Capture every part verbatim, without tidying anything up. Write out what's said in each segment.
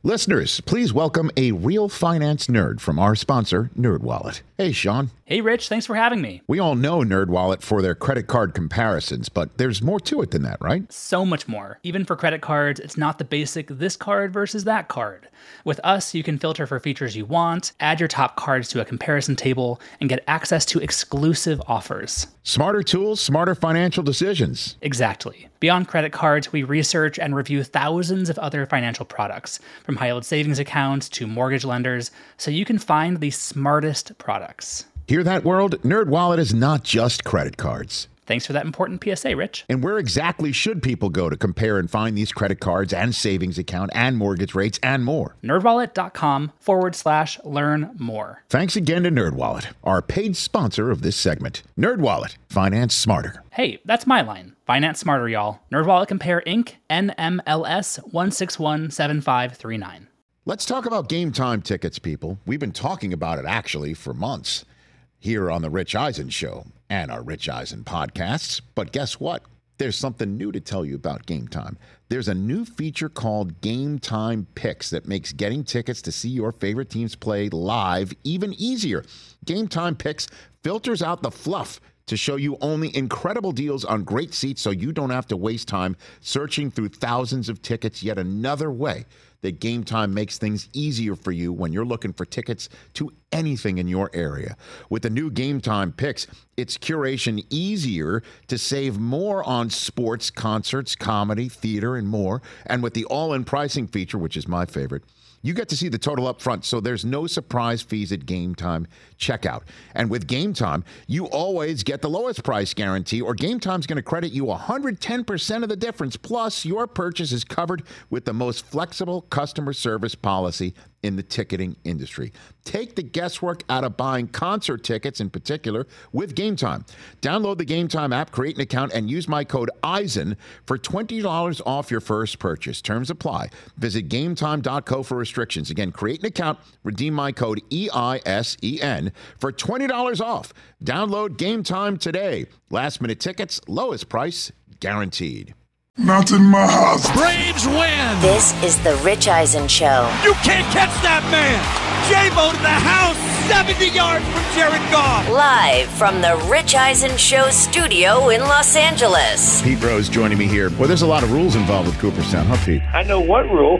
Listeners, please welcome a real finance nerd from our sponsor, NerdWallet. Hey, Sean. Hey, Rich. Thanks for having me. We all know NerdWallet for their credit card comparisons, but there's more to it than that, right? So much more. Even for credit cards, it's not the basic this card versus that card. With us, you can filter for features you want, add your top cards to a comparison table, and get access to exclusive offers. Smarter tools, smarter financial decisions. Exactly. Beyond credit cards, we research and review thousands of other financial products, from high-yield savings accounts to mortgage lenders, so you can find the smartest products. Hear that, world? NerdWallet is not just credit cards. Thanks for that important P S A, Rich. And where exactly should people go to compare and find these credit cards and savings account and mortgage rates and more? NerdWallet.com forward slash learn more. Thanks again to NerdWallet, our paid sponsor of this segment. NerdWallet, finance smarter. Hey, that's my line. Finance smarter, y'all. NerdWallet Compare Incorporated. N M L S one six one seven five three nine. Let's talk about Game Time tickets, people. We've been talking about it actually for months here on the Rich Eisen Show and our Rich Eisen podcasts. But guess what? There's something new to tell you about Game Time. There's a new feature called Game Time Picks that makes getting tickets to see your favorite teams play live even easier. Game Time Picks filters out the fluff to show you only incredible deals on great seats so you don't have to waste time searching through thousands of tickets. Yet another way that Game Time makes things easier for you when you're looking for tickets to anything in your area. With the new Game Time Picks, it's curation easier to save more on sports, concerts, comedy, theater, and more. And with the all-in pricing feature, which is my favorite, you get to see the total up front, so there's no surprise fees at Game Time checkout. And with Game Time, you always get the lowest price guarantee, or Game Time's going to credit you one hundred ten percent of the difference. Plus, your purchase is covered with the most flexible customer service policy in the ticketing industry. Take the guesswork out of buying concert tickets in particular with Game Time. Download the Game Time app, create an account, and use my code EISEN for twenty dollars off your first purchase. Terms apply. Visit gametime dot co for restrictions. Again, create an account, redeem my code E I S E N for twenty dollars off. Download Game Time today. Last minute tickets, lowest price guaranteed. Not in my house. Braves win. This is the Rich Eisen Show. You can't catch that man. J-Bo to the house, seventy yards from Jared Goff. Live from the Rich Eisen Show studio in Los Angeles. Pete Rose joining me here. Well, there's a lot of rules involved with Cooperstown, huh, Pete? I know what rule.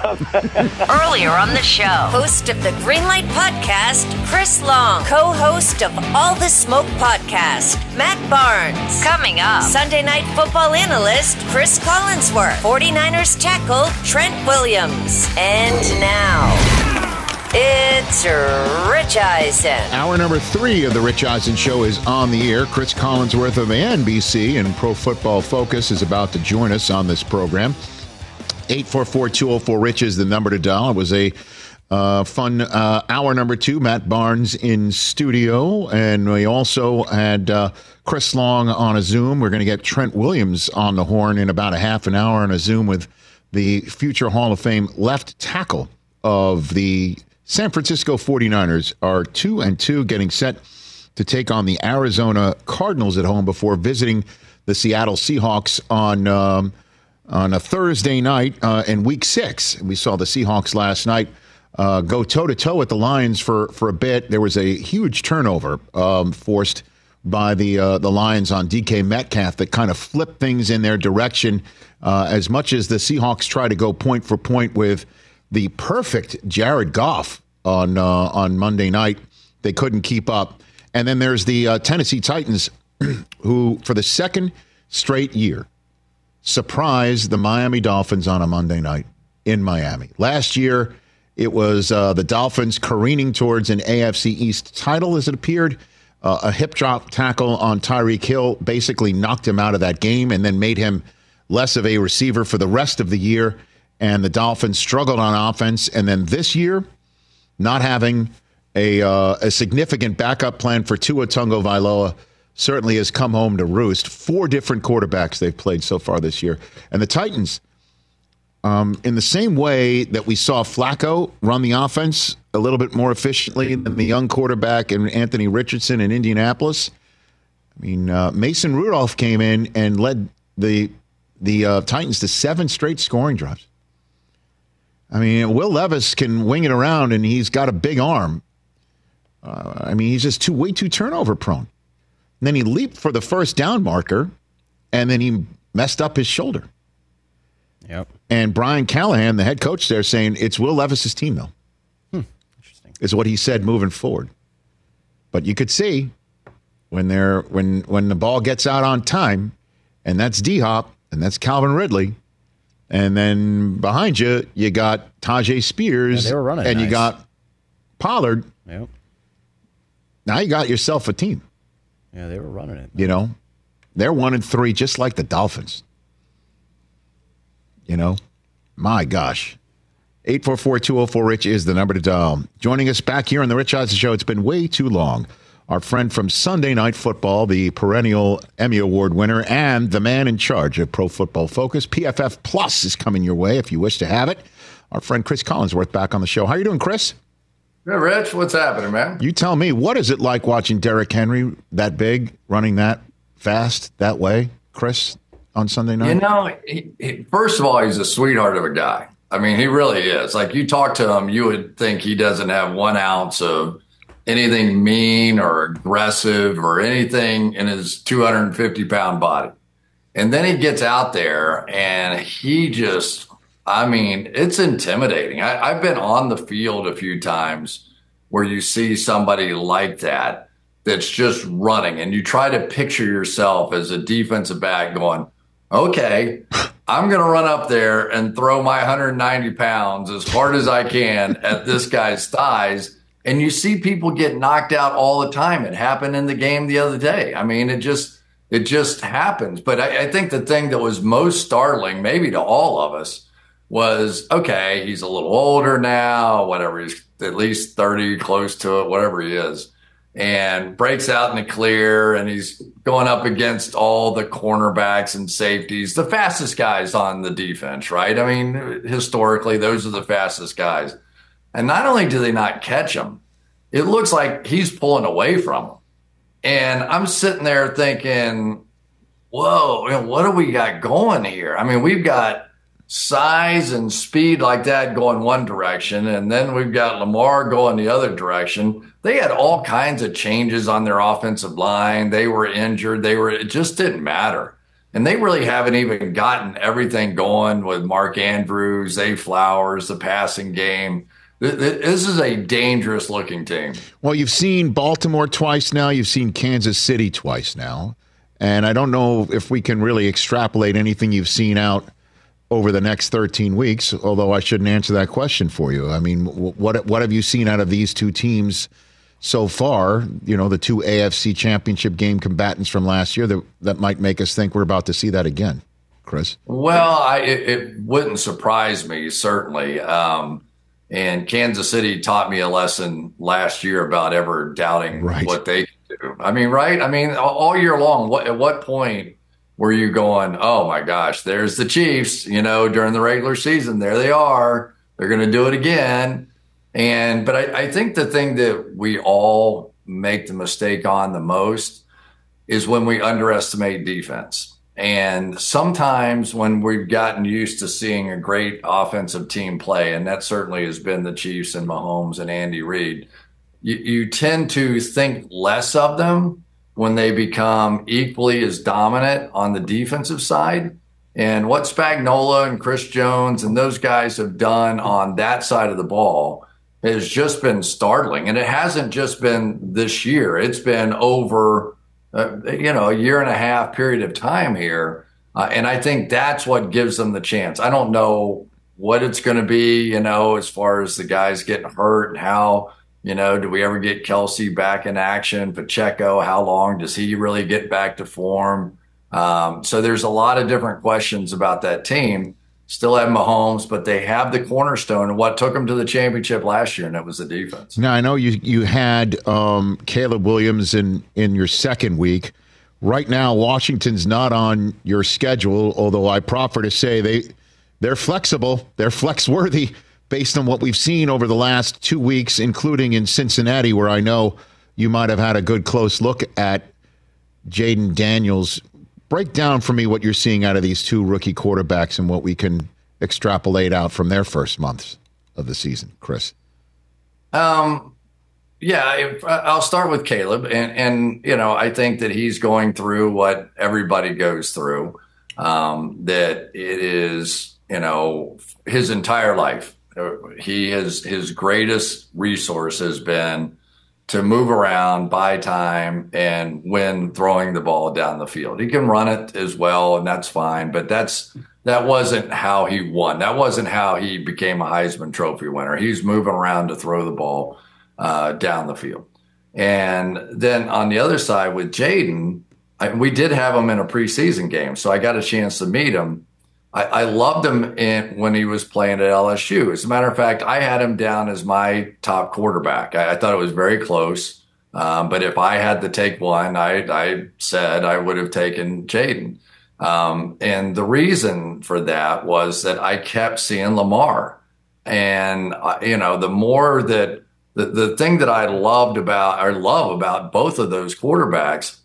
Earlier on the show, host of the Greenlight Podcast, Chris Long. Co-host of All the Smoke Podcast, Matt Barnes. Coming up, Sunday Night Football analyst, Chris Collinsworth. forty-niners tackle, Trent Williams. And now, it's Rich Eisen. Hour number three of the Rich Eisen Show is on the air. Chris Collinsworth of N B C and Pro Football Focus is about to join us on this program. eight four four, two oh four, RICH is the number to dial. It was a uh, fun uh, hour number two. Matt Barnes in studio. And we also had uh, Chris Long on a Zoom. We're going to get Trent Williams on the horn in about a half an hour on a Zoom with the future Hall of Fame left tackle of the San Francisco forty-niners. Are two and two, getting set to take on the Arizona Cardinals at home before visiting the Seattle Seahawks on um, on a Thursday night uh, in Week Six. We saw the Seahawks last night uh, go toe to toe with the Lions for for a bit. There was a huge turnover um, forced by the uh, the Lions on D K Metcalf that kind of flipped things in their direction. Uh, as much as the Seahawks try to go point for point with the perfect Jared Goff on uh, on Monday night, they couldn't keep up. And then there's the uh, Tennessee Titans, who for the second straight year surprised the Miami Dolphins on a Monday night in Miami. Last year, it was uh, the Dolphins careening towards an A F C East title, as it appeared. Uh, a hip drop tackle on Tyreek Hill basically knocked him out of that game and then made him less of a receiver for the rest of the year. And the Dolphins struggled on offense. And then this year, not having a uh, a significant backup plan for Tua Tagovailoa certainly has come home to roost. Four different quarterbacks they've played so far this year. And the Titans, um, in the same way that we saw Flacco run the offense a little bit more efficiently than the young quarterback and Anthony Richardson in Indianapolis, I mean, uh, Mason Rudolph came in and led the the uh, Titans to seven straight scoring drives. I mean, Will Levis can wing it around, and he's got a big arm. Uh, I mean, he's just too way too turnover prone. And then he leaped for the first down marker, and then he messed up his shoulder. Yep. And Brian Callahan, the head coach there, saying it's Will Levis's team, though. Hmm. Interesting. Is what he said moving forward. But you could see when they're when when the ball gets out on time, and that's D-Hop, and that's Calvin Ridley, and then behind you, you got Tajay Spears, yeah, they were running and nice. you got Pollard. Yep. Now you got yourself a team. Yeah, they were running it. You know, they're one and three, just like the Dolphins. You know, my gosh. eight four four, two oh four, RICH is the number to dial. Joining us back here on the Rich Eisen Show, it's been way too long. Our friend from Sunday Night Football, the perennial Emmy Award winner, and the man in charge of Pro Football Focus. P F F Plus is coming your way if you wish to have it. Our friend Chris Collinsworth back on the show. How you doing, Chris? Hey, Rich, what's happening, man? You tell me, what is it like watching Derrick Henry that big, running that fast, that way, Chris, on Sunday night? You know, he, he, first of all, he's a sweetheart of a guy. I mean, he really is. Like, you talk to him, you would think he doesn't have one ounce of anything mean or aggressive or anything in his two hundred fifty pound body. And then he gets out there and he just, I mean, it's intimidating. I, I've been on the field a few times where you see somebody like that, that's just running, and you try to picture yourself as a defensive back going, okay, I'm going to run up there and throw my one hundred ninety pounds as hard as I can at this guy's thighs. And you see people get knocked out all the time. It happened in the game the other day. I mean, it just, it just happens. But I, I think the thing that was most startling, maybe to all of us, was, okay, he's a little older now, whatever, he's at least thirty, close to it, whatever he is, and breaks out in the clear, and he's going up against all the cornerbacks and safeties, the fastest guys on the defense, right? I mean, historically, those are the fastest guys. And not only do they not catch him, it looks like he's pulling away from them. And I'm sitting there thinking, whoa, what do we got going here? I mean, we've got size and speed like that going one direction, and then we've got Lamar going the other direction. They had all kinds of changes on their offensive line. They were injured. They were, it just didn't matter. And they really haven't even gotten everything going with Mark Andrews, Zay Flowers, the passing game. This is a dangerous looking team. Well, you've seen Baltimore twice now. You've seen Kansas City twice now. And I don't know if we can really extrapolate anything you've seen out over the next thirteen weeks, although I shouldn't answer that question for you. I mean, what what have you seen out of these two teams so far? You know, the two A F C Championship game combatants from last year that, that might make us think we're about to see that again, Chris? Well, I, it, it wouldn't surprise me, certainly. Um, And Kansas City taught me a lesson last year about ever doubting right. what they can do. I mean, right? I mean, all year long, what, at what point were you going, oh, my gosh, there's the Chiefs, you know, during the regular season. There they are. They're going to do it again. And but I, I think the thing that we all make the mistake on the most is when we underestimate defense. And sometimes when we've gotten used to seeing a great offensive team play, and that certainly has been the Chiefs and Mahomes and Andy Reid, you, you tend to think less of them when they become equally as dominant on the defensive side. And what Spagnuolo and Chris Jones and those guys have done on that side of the ball has just been startling. And it hasn't just been this year. It's been over Uh, you know, a year and a half period of time here. Uh, and I think that's what gives them the chance. I don't know what it's going to be, you know, as far as the guys getting hurt and how, you know, do we ever get Kelsey back in action? Pacheco, how long does he really get back to form? Um, so there's a lot of different questions about that team. Still have Mahomes, but they have the cornerstone of what took them to the championship last year, and that was the defense. Now, I know you you had um, Caleb Williams in, in your second week. Right now, Washington's not on your schedule, although I proffer to say they, they're flexible. They're flex-worthy based on what we've seen over the last two weeks, including in Cincinnati, where I know you might have had a good close look at Jaden Daniels. Break down for me what you're seeing out of these two rookie quarterbacks and what we can extrapolate out from their first months. of the season, Chris? Um, yeah, if, I'll start with Caleb. And, and, you know, I think that he's going through what everybody goes through, um, that it is, you know, his entire life. He has, his greatest resource has been to move around, buy time, and win throwing the ball down the field. He can run it as well, and that's fine, but that's that wasn't how he won. That wasn't how he became a Heisman Trophy winner. He's moving around to throw the ball uh, down the field. And then on the other side with Jaden, I, we did have him in a preseason game, so I got a chance to meet him. I, I loved him in, when he was playing at L S U. As a matter of fact, I had him down as my top quarterback. I, I thought it was very close. Um, but if I had to take one, I, I said I would have taken Jaden. Um, and the reason for that was that I kept seeing Lamar. And, uh, you know, the more that the, the thing that I loved about or love about both of those quarterbacks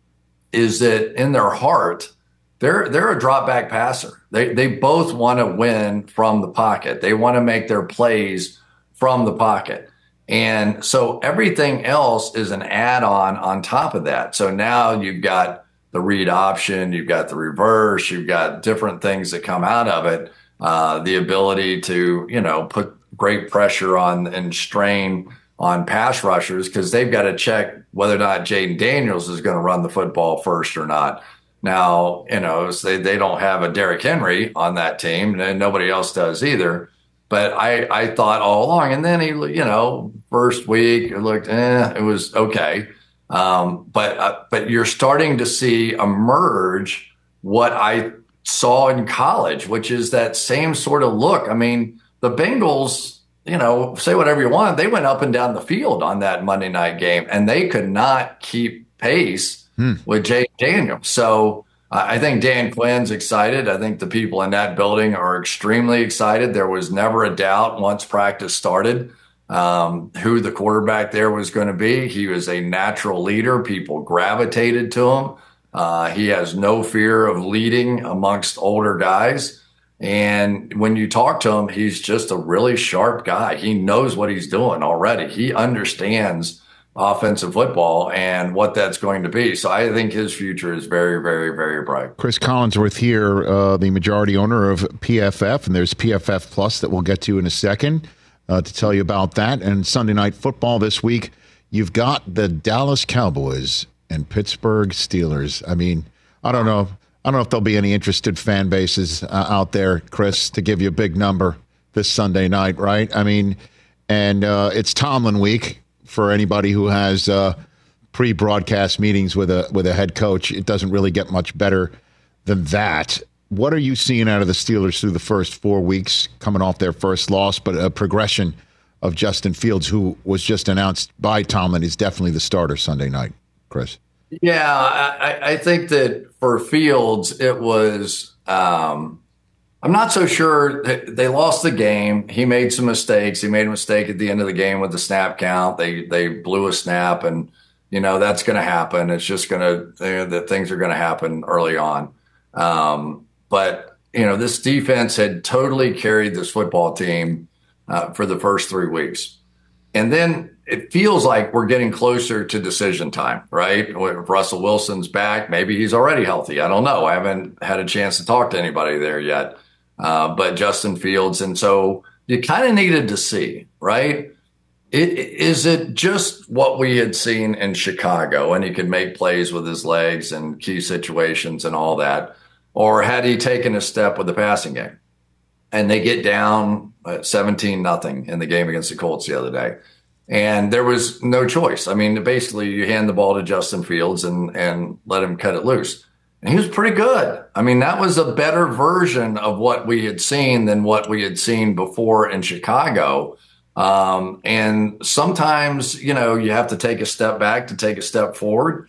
is that in their heart, They're they're a drop back passer. They they both want to win from the pocket. They want to make their plays from the pocket. And so everything else is an add-on on top of that. So now you've got the read option, you've got the reverse, you've got different things that come out of it. Uh, the ability to, you know, put great pressure on and strain on pass rushers because they've got to check whether or not Jaden Daniels is going to run the football first or not. Now, you know, they, they don't have a Derrick Henry on that team, and nobody else does either. But I, I thought all along, and then he, you know, first week it looked, eh, it was okay. Um, but uh, but you're starting to see emerge what I saw in college, which is that same sort of look. I mean, the Bengals, you know, say whatever you want, they went up and down the field on that Monday night game, and they could not keep pace Hmm. with Jay Daniels. So uh, I think Dan Quinn's excited. I think the people in that building are extremely excited. There was never a doubt once practice started um, who the quarterback there was going to be. He was a natural leader. People gravitated to him. Uh, he has no fear of leading amongst older guys. And when you talk to him, he's just a really sharp guy. He knows what he's doing already. He understands offensive football and what that's going to be. So I think his future is very, very, very bright. Chris Collinsworth here, uh, the majority owner of P F F, and there's P F F Plus that we'll get to in a second uh, to tell you about that. And Sunday Night Football this week, you've got the Dallas Cowboys and Pittsburgh Steelers. I mean, I don't know. I don't know if there'll be any interested fan bases uh, out there, Chris, to give you a big number this Sunday night, right? I mean, and uh, it's Tomlin week. For anybody who has uh, pre-broadcast meetings with a with a head coach, it doesn't really get much better than that. What are you seeing out of the Steelers through the first four weeks, coming off their first loss, but a progression of Justin Fields, who was just announced by Tomlin, is definitely the starter Sunday night, Chris? Yeah, I, I think that for Fields, it was um, – I'm not so sure. They lost the game. He made some mistakes. He made a mistake at the end of the game with the snap count. They they blew a snap, and, you know, that's going to happen. It's just going to – that things are going to happen early on. Um, but, you know, this defense had totally carried this football team uh, for the first three weeks. And then it feels like we're getting closer to decision time, right? If Russell Wilson's back, maybe he's already healthy. I don't know. I haven't had a chance to talk to anybody there yet. Uh, but Justin Fields. And so you kind of needed to see, right? It, is it just what we had seen in Chicago, and he could make plays with his legs and key situations and all that? Or had he taken a step with the passing game? And they get down seventeen nothing in the game against the Colts the other day. And there was no choice. I mean, basically you hand the ball to Justin Fields and, and let him cut it loose. And he was pretty good. I mean, that was a better version of what we had seen than what we had seen before in Chicago. Um, and sometimes, you know, you have to take a step back to take a step forward.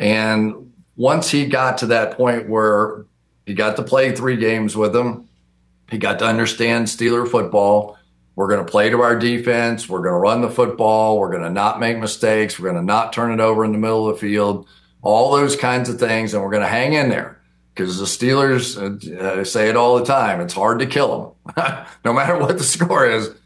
And once he got to that point where he got to play three games with him, he got to understand Steeler football. We're going to play to our defense. We're going to run the football. We're going to not make mistakes. We're going to not turn it over in the middle of the field. All those kinds of things, and we're going to hang in there because the Steelers uh, say it all the time. It's hard to kill them. No matter what the score is,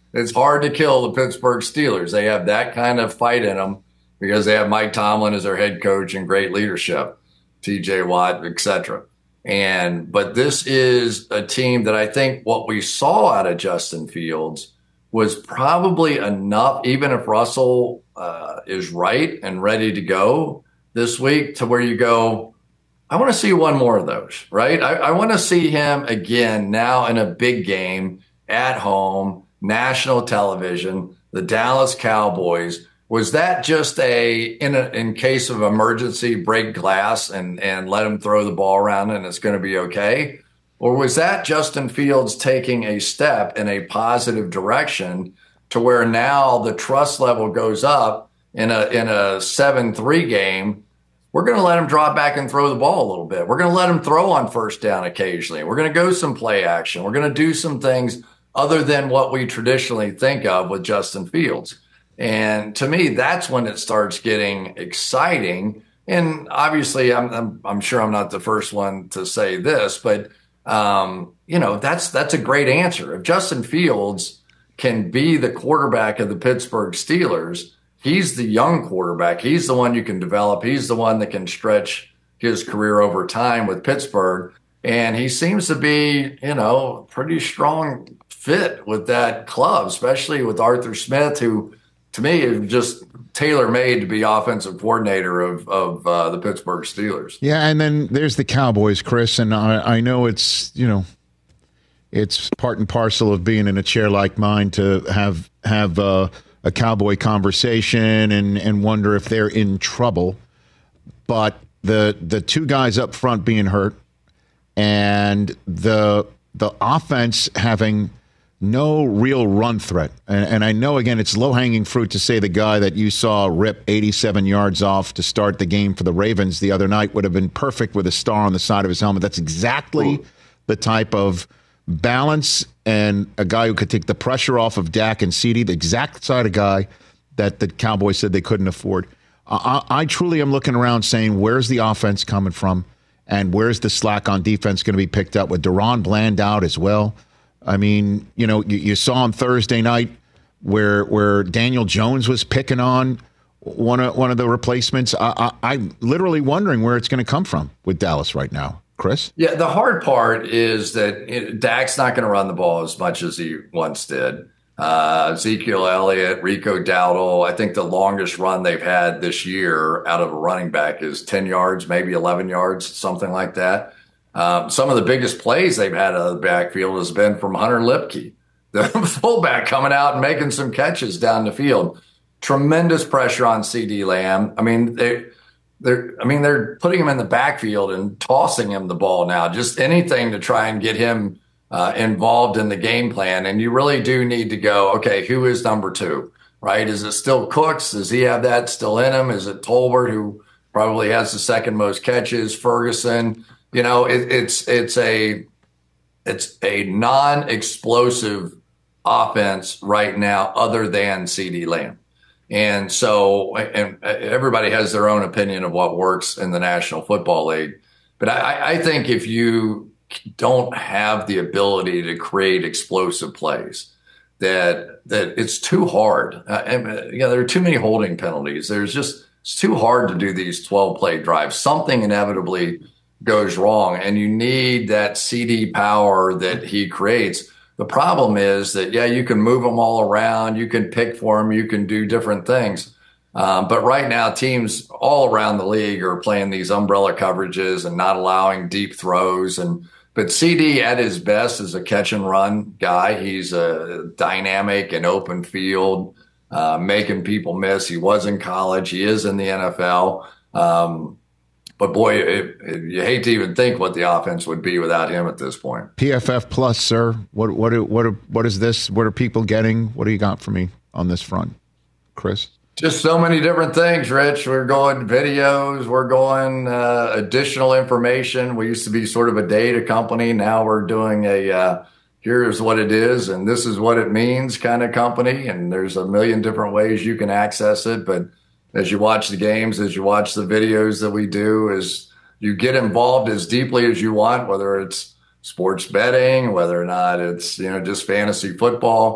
it's hard to kill the Pittsburgh Steelers. They have that kind of fight in them because they have Mike Tomlin as their head coach and great leadership, T J Watt, et cetera. And, but this is a team that I think what we saw out of Justin Fields was probably enough, even if Russell uh, is right and ready to go this week, to where you go, I want to see one more of those, right? I, I want to see him again now in a big game at home, national television, the Dallas Cowboys. Was that just a in a in case of emergency, break glass and and let him throw the ball around and it's going to be okay? Or was that Justin Fields taking a step in a positive direction to where now the trust level goes up in a in a seven three game? We're going to let him drop back and throw the ball a little bit. We're going to let him throw on first down occasionally. We're going to go some play action. We're going to do some things other than what we traditionally think of with Justin Fields. And to me, that's when it starts getting exciting. And obviously, I'm I'm, I'm sure I'm not the first one to say this, but um, you know, that's that's a great answer. If Justin Fields can be the quarterback of the Pittsburgh Steelers, he's the young quarterback. He's the one you can develop. He's the one that can stretch his career over time with Pittsburgh. And he seems to be, you know, pretty strong fit with that club, especially with Arthur Smith, who to me is just tailor-made to be offensive coordinator of, of uh, the Pittsburgh Steelers. Yeah, and then there's the Cowboys, Chris, and I, I know it's, you know, it's part and parcel of being in a chair like mine to have have uh, a Cowboy conversation and, and wonder if they're in trouble. But the the two guys up front being hurt and the the offense having no real run threat. And, and I know, again, it's low-hanging fruit to say the guy that you saw rip eighty-seven yards off to start the game for the Ravens the other night would have been perfect with a star on the side of his helmet. That's exactly Ooh. the type of balance and a guy who could take the pressure off of Dak and CeeDee, the exact side of guy that the Cowboys said they couldn't afford. I, I truly am looking around saying, where's the offense coming from? And where's the slack on defense going to be picked up with Deron Bland out as well? I mean, you know, you, you saw on Thursday night where where Daniel Jones was picking on one of one of the replacements. I, I, I'm literally wondering where it's going to come from with Dallas right now, Chris. Yeah, the hard part is that it, Dak's not going to run the ball as much as he once did. Uh, Ezekiel Elliott, Rico Dowdle, I think the longest run they've had this year out of a running back is ten yards, maybe eleven yards, something like that. Um, some of the biggest plays they've had out of the backfield has been from Hunter Lipke, the fullback, coming out and making some catches down the field. Tremendous pressure on CeeDee Lamb. I mean, they, they're, I mean, they're putting him in the backfield and tossing him the ball now. Just anything to try and get him uh, involved in the game plan. And you really do need to go, okay, who is number two, right? Is it still Cooks? Does he have that still in him? Is it Tolbert, who probably has the second most catches? Ferguson? You know, it, it's it's a it's a non-explosive offense right now, other than CeeDee Lamb, and so and everybody has their own opinion of what works in the National Football League. But I, I think if you don't have the ability to create explosive plays, that that it's too hard. Uh, and, you know, there are too many holding penalties. There's just it's too hard to do these twelve play drives. Something inevitably goes wrong, and you need that C D power that he creates. The problem is that, yeah, you can move them all around, you can pick for them, you can do different things. Um, but right now, teams all around the league are playing these umbrella coverages and not allowing deep throws. And but C D at his best is a catch and run guy. He's a dynamic and open field, uh, making people miss. He was in college. He is in the N F L. Um, But, boy, it, it, you hate to even think what the offense would be without him at this point. P F F Plus, sir. What what what what is this? What are people getting? What do you got for me on this front, Chris? Just so many different things, Rich. We're going videos. We're going uh, additional information. We used to be sort of a data company. Now we're doing a uh, here's what it is and this is what it means kind of company. And there's a million different ways you can access it. But as you watch the games, as you watch the videos that we do, as you get involved as deeply as you want, whether it's sports betting, whether or not it's, you know, just fantasy football,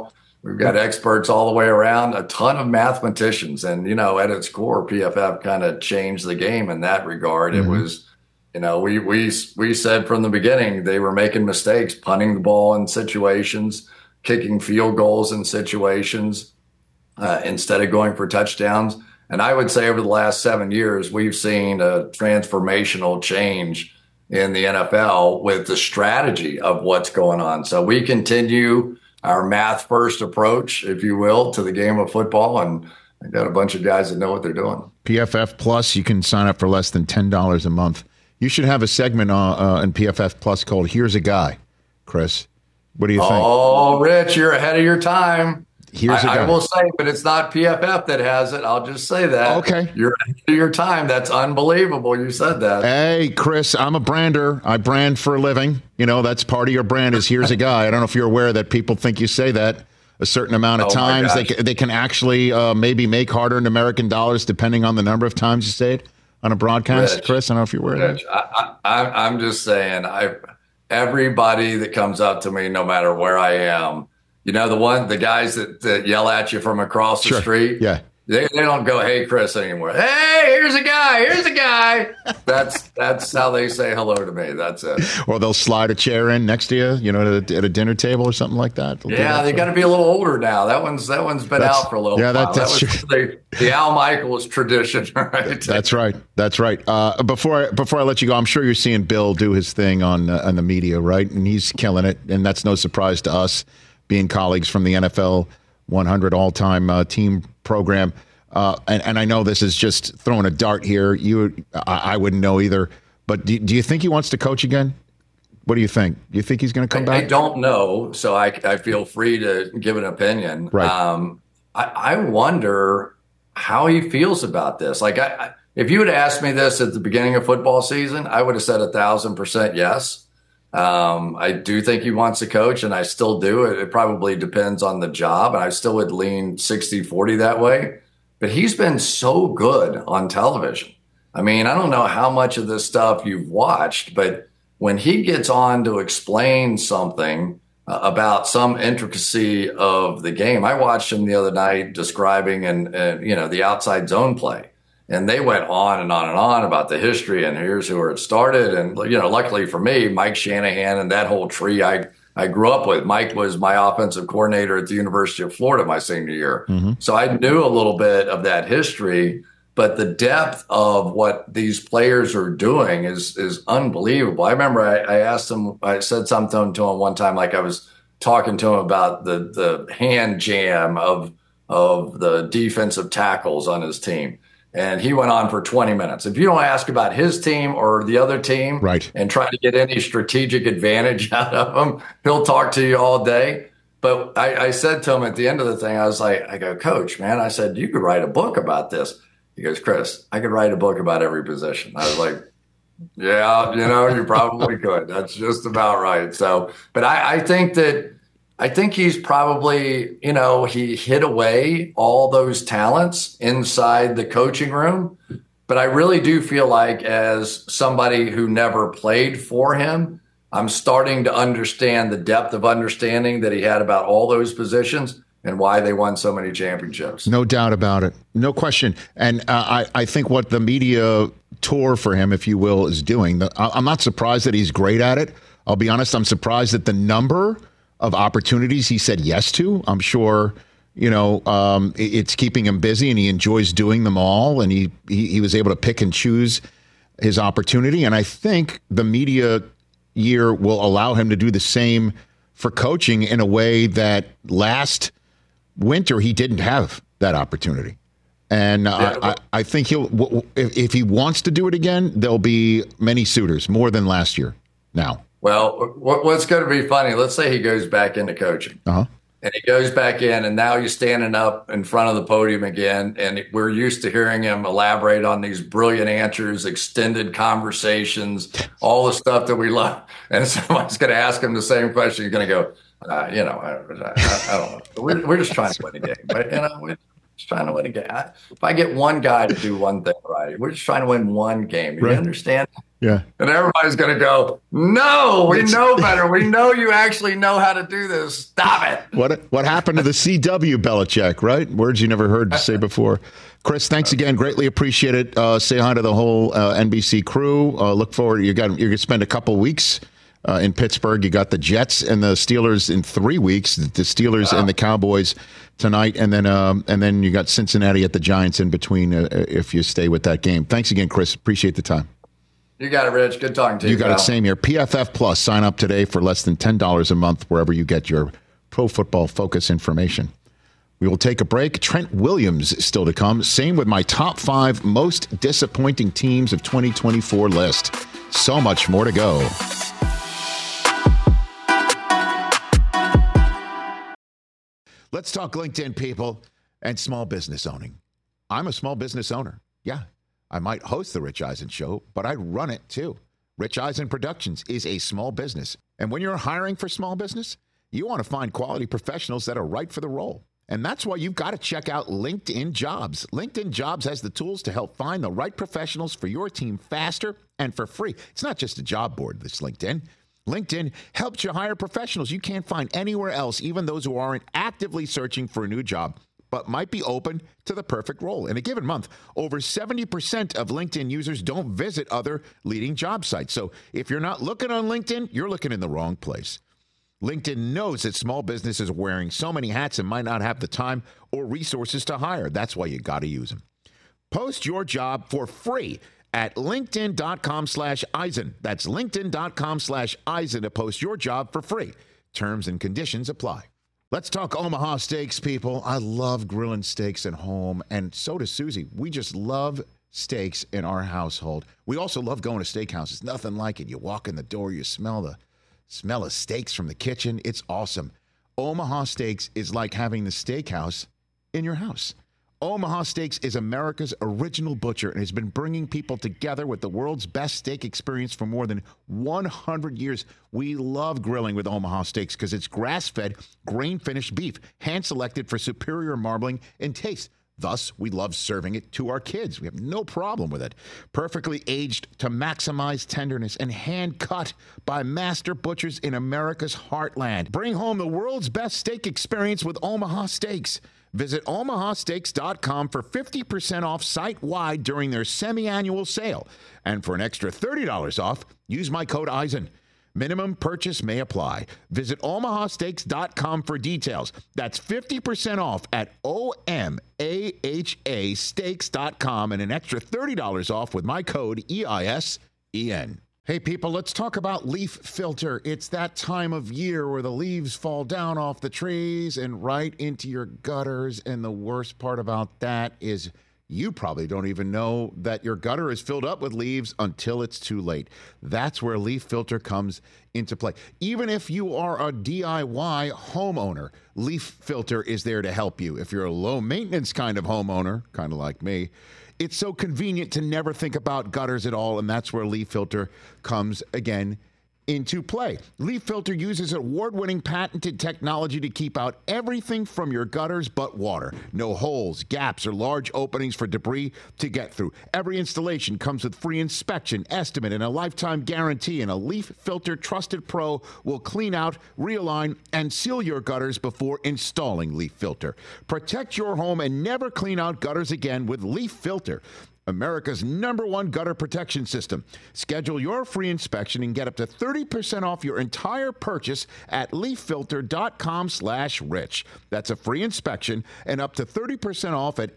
We've got experts all the way around, a ton of mathematicians. And, you know, at its core, P F F kind of changed the game in that regard. Mm-hmm. It was, you know, we, we, we said from the beginning, they were making mistakes, punting the ball in situations, kicking field goals in situations uh, instead of going for touchdowns. And I would say over the last seven years, we've seen a transformational change in the N F L with the strategy of what's going on. So we continue our math first approach, if you will, to the game of football. And I got a bunch of guys that know what they're doing. P F F Plus, you can sign up for less than ten dollars a month. You should have a segment uh, uh, in P F F Plus called Here's a Guy, Chris. What do you think? Oh, Rich, you're ahead of your time. Here's I, a guy. I will say, but it's not P F F that has it. I'll just say that. Okay. You're ahead of your time. That's unbelievable. You said that. Hey, Chris, I'm a brander. I brand for a living. You know, that's part of your brand is Here's a Guy. I don't know if you're aware that people think you say that a certain amount of oh times. They, they can actually uh, maybe make hard-earned American dollars depending on the number of times you say it on a broadcast. Rich, Chris, I don't know if you're aware Rich, of that. I, I, I'm just saying, I everybody that comes up to me, no matter where I am, you know, the one, the guys that, that yell at you from across the Sure. street. Yeah. They, they don't go, hey, Chris, anymore. Hey, here's a guy. Here's a guy. That's that's how they say hello to me. That's it. Or they'll slide a chair in next to you, you know, at a, at a dinner table or something like that. They'll Yeah, they got to be a little older now. That one's that one's been That's- out for a little yeah, that- while. that's that was the, the Al Michaels tradition, right? That's right. That's right. Uh, before I, before I let you go, I'm sure you're seeing Bill do his thing on uh, on the media, right? And he's killing it, and that's no surprise to us, being colleagues from the N F L one hundred all-time uh, team program. Uh, and, and I know this is just throwing a dart here. You, I, I wouldn't know either. But do, do you think he wants to coach again? What do you think? Do you think he's going to come I, back? I don't know, so I, I feel free to give an opinion. Right. Um, I, I wonder how he feels about this. Like, I, I, if you had asked me this at the beginning of football season, I would have said a thousand percent yes. Um, I do think he wants to coach, and I still do. It, it probably depends on the job, and I still would lean sixty forty that way. But he's been so good on television. I mean, I don't know how much of this stuff you've watched, but when he gets on to explain something uh, about some intricacy of the game, I watched him the other night describing and uh, you know the outside zone play, and they went on and on and on about the history and here's where it started. And you know, luckily for me, Mike Shanahan and that whole tree I I grew up with. Mike was my offensive coordinator at the University of Florida my senior year, mm-hmm. so I knew a little bit of that history. But the depth of what these players are doing is is unbelievable. I remember I, I asked him, I said something to him one time, like I was talking to him about the the hand jam of of the defensive tackles on his team. And he went on for twenty minutes. If you don't ask about his team or the other team right. and try to get any strategic advantage out of him, he'll talk to you all day. But I, I said to him at the end of the thing, I was like, I go, Coach, man, I said, you could write a book about this. He goes, Chris, I could write a book about every position. I was like, yeah, you know, you probably could. That's just about right. So, but I, I think that, I think he's probably, you know, he hid away all those talents inside the coaching room. But I really do feel like, as somebody who never played for him, I'm starting to understand the depth of understanding that he had about all those positions and why they won so many championships. No doubt about it. No question. And uh, I, I think what the media tour for him, if you will, is doing, the, I'm not surprised that he's great at it. I'll be honest, I'm surprised at the number of opportunities he said yes to. I'm sure, you know, um, it's keeping him busy and he enjoys doing them all. And he, he, he was able to pick and choose his opportunity. And I think the media year will allow him to do the same for coaching in a way that last winter he didn't have that opportunity. And uh, yeah. I, I think he'll, if, if he wants to do it again, there'll be many suitors, more than last year now. Well, what's going to be funny, let's say he goes back into coaching. Uh-huh. And he goes back in, and now he's standing up in front of the podium again. And we're used to hearing him elaborate on these brilliant answers, extended conversations, all the stuff that we love. And someone's going to ask him the same question. He's going to go, uh, you know, I, I, I don't know. We're, we're just trying to win a game. But, you know, we're just trying to win a game. I, if I get one guy to do one thing right, we're just trying to win one game. You right. understand? Yeah. And everybody's going to go, no, we know better. We know you actually know how to do this. Stop it. What what happened to the C W Belichick, right? Words you never heard to say before. Chris, thanks again. Greatly appreciate it. Uh, say hi to the whole uh, N B C crew. Uh, look forward. You got you're going to spend a couple weeks uh, in Pittsburgh. You got the Jets and the Steelers in three weeks. The Steelers wow. and the Cowboys tonight, and then um, and then you got Cincinnati at the Giants in between. Uh, if you stay with that game. Thanks again, Chris. Appreciate the time. You got it, Rich. Good talking to you. You got pal. it. Same here. P F F Plus. Sign up today for less than ten dollars a month wherever you get your Pro Football Focus information. We will take a break. Trent Williams is still to come. Same with my top five most disappointing teams of twenty twenty-four list. So much more to go. Let's talk LinkedIn, people, and small business owning. I'm a small business owner. Yeah, I might host the Rich Eisen Show, but I run it too. Rich Eisen Productions is a small business. And when you're hiring for small business, you want to find quality professionals that are right for the role. And that's why you've got to check out LinkedIn Jobs. LinkedIn Jobs has the tools to help find the right professionals for your team faster and for free. It's not just a job board, this LinkedIn. LinkedIn helps you hire professionals you can't find anywhere else, even those who aren't actively searching for a new job, but might be open to the perfect role. In a given month, over seventy percent of LinkedIn users don't visit other leading job sites. So if you're not looking on LinkedIn, you're looking in the wrong place. LinkedIn knows that small businesses are wearing so many hats and might not have the time or resources to hire. That's why you got to use them. Post your job for free at linkedin.com slash Eisen. That's linkedin.com slash Eisen to post your job for free. Terms and conditions apply. Let's talk Omaha Steaks, people. I love grilling steaks at home, and so does Susie. We just love steaks in our household. We also love going to steakhouses. Nothing like it. You walk in the door, you smell the smell of steaks from the kitchen. It's awesome. Omaha Steaks is like having the steakhouse in your house. Omaha Steaks is America's original butcher and has been bringing people together with the world's best steak experience for more than one hundred years. We love grilling with Omaha Steaks because it's grass-fed, grain-finished beef, hand-selected for superior marbling and taste. Thus, we love serving it to our kids. We have no problem with it. Perfectly aged to maximize tenderness and hand-cut by master butchers in America's heartland. Bring home the world's best steak experience with Omaha Steaks. Visit omaha steaks dot com for fifty percent off site-wide during their semi-annual sale. And for an extra thirty dollars off, use my code Eisen. Minimum purchase may apply. Visit omaha steaks dot com for details. That's fifty percent off at O M A H A steaks dot com and an extra thirty dollars off with my code E I S E N. Hey, people, let's talk about leaf filter. It's that time of year where the leaves fall down off the trees and right into your gutters. And the worst part about that is you probably don't even know that your gutter is filled up with leaves until it's too late. That's where Leaf Filter comes into play. Even if you are a D I Y homeowner, Leaf Filter is there to help you. If you're a low-maintenance kind of homeowner, kind of like me, it's so convenient to never think about gutters at all, and that's where Leaf Filter comes again into play. Leaf Filter uses award-winning patented technology to keep out everything from your gutters but water. No holes, gaps, or large openings for debris to get through. Every installation comes with free inspection, estimate, and a lifetime guarantee, and a Leaf Filter Trusted Pro will clean out, realign, and seal your gutters before installing Leaf Filter. Protect your home and never clean out gutters again with Leaf Filter, America's number one gutter protection system. Schedule your free inspection and get up to thirty percent off your entire purchase at leaffilter.com slash rich. That's a free inspection and up to thirty percent off at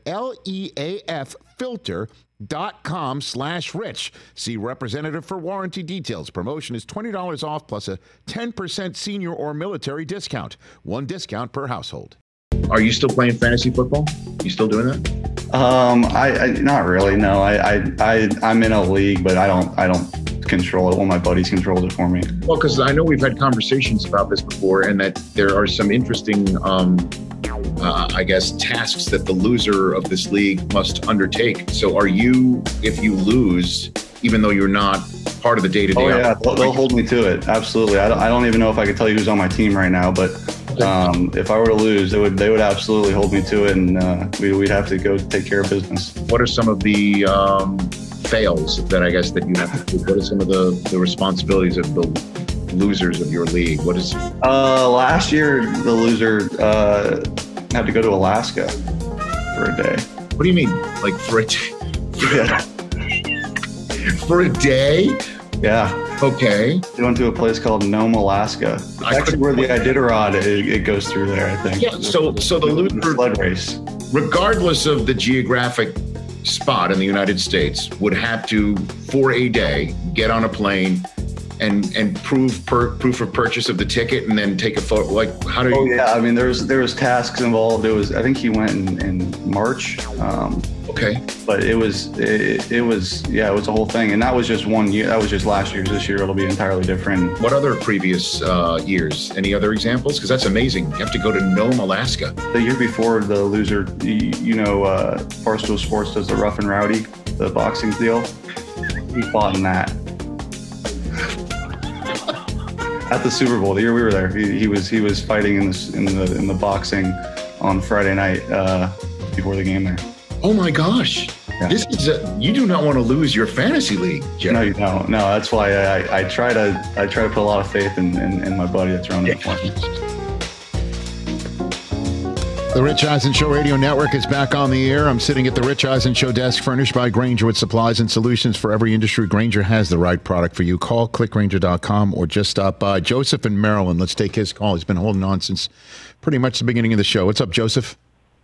leaffilter.com slash rich. See representative for warranty details. Promotion is twenty dollars off plus a ten percent senior or military discount. One discount per household. Are you still playing fantasy football? You still doing that? Um, I, I not really. No, I, I, I, I'm in a league, but I don't, I don't control it. One of my buddies controls it for me. Well, because I know we've had conversations about this before, and that there are some interesting, um, uh, I guess, tasks that the loser of this league must undertake. So, are you, if you lose, even though you're not part of the day-to-day? Oh yeah, they'll, they'll hold me to it. Absolutely. I don't, I don't even know if I could tell you who's on my team right now, but. Um, if I were to lose, they would they would absolutely hold me to it, and uh, we, we'd have to go take care of business. What are some of the um, fails that I guess that you have to do? What are some of the, the responsibilities of the losers of your league? What is Uh, last year, the loser uh, had to go to Alaska for a day. what do you mean? Like for a Yeah. for a day? Yeah. Okay. They went to a place called Nome, Alaska. It's I actually couldn't- where the Iditarod, it, it goes through there, I think. Yeah, so so the loser, sled race. regardless of the geographic spot in the United States, would have to, for a day, get on a plane and and prove per, proof of purchase of the ticket and then take a photo. Like, how do you? Oh yeah, I mean there was there was tasks involved. It was I think he went in, in March. Um, Okay. But it was it, it was yeah it was a whole thing, and that was just one year. That was just last year's. This year it'll be entirely different. What other previous uh, years? Any other examples? Because that's amazing. You have to go to Nome, Alaska. The year before, the loser, you, you know, uh, Barstool Sports does the Rough and Rowdy, the boxing deal. He fought in that at the Super Bowl. The year we were there, he, he was he was fighting in the in the in the boxing on Friday night uh, before the game there. Oh my gosh. Yeah. This is a, you do not want to lose your fantasy league, Jeff. No, you don't. No, that's why I, I try to I try to put a lot of faith in, in, in my buddy that's running Yeah. it for me. The Rich Eisen Show Radio Network is back on the air. I'm sitting at the Rich Eisen Show desk, furnished by Granger with supplies and solutions for every industry. Granger has the right product for you. Call click granger dot com or just stop by. Joseph in Maryland, let's take his call. He's been holding on since pretty much the beginning of the show. What's up, Joseph?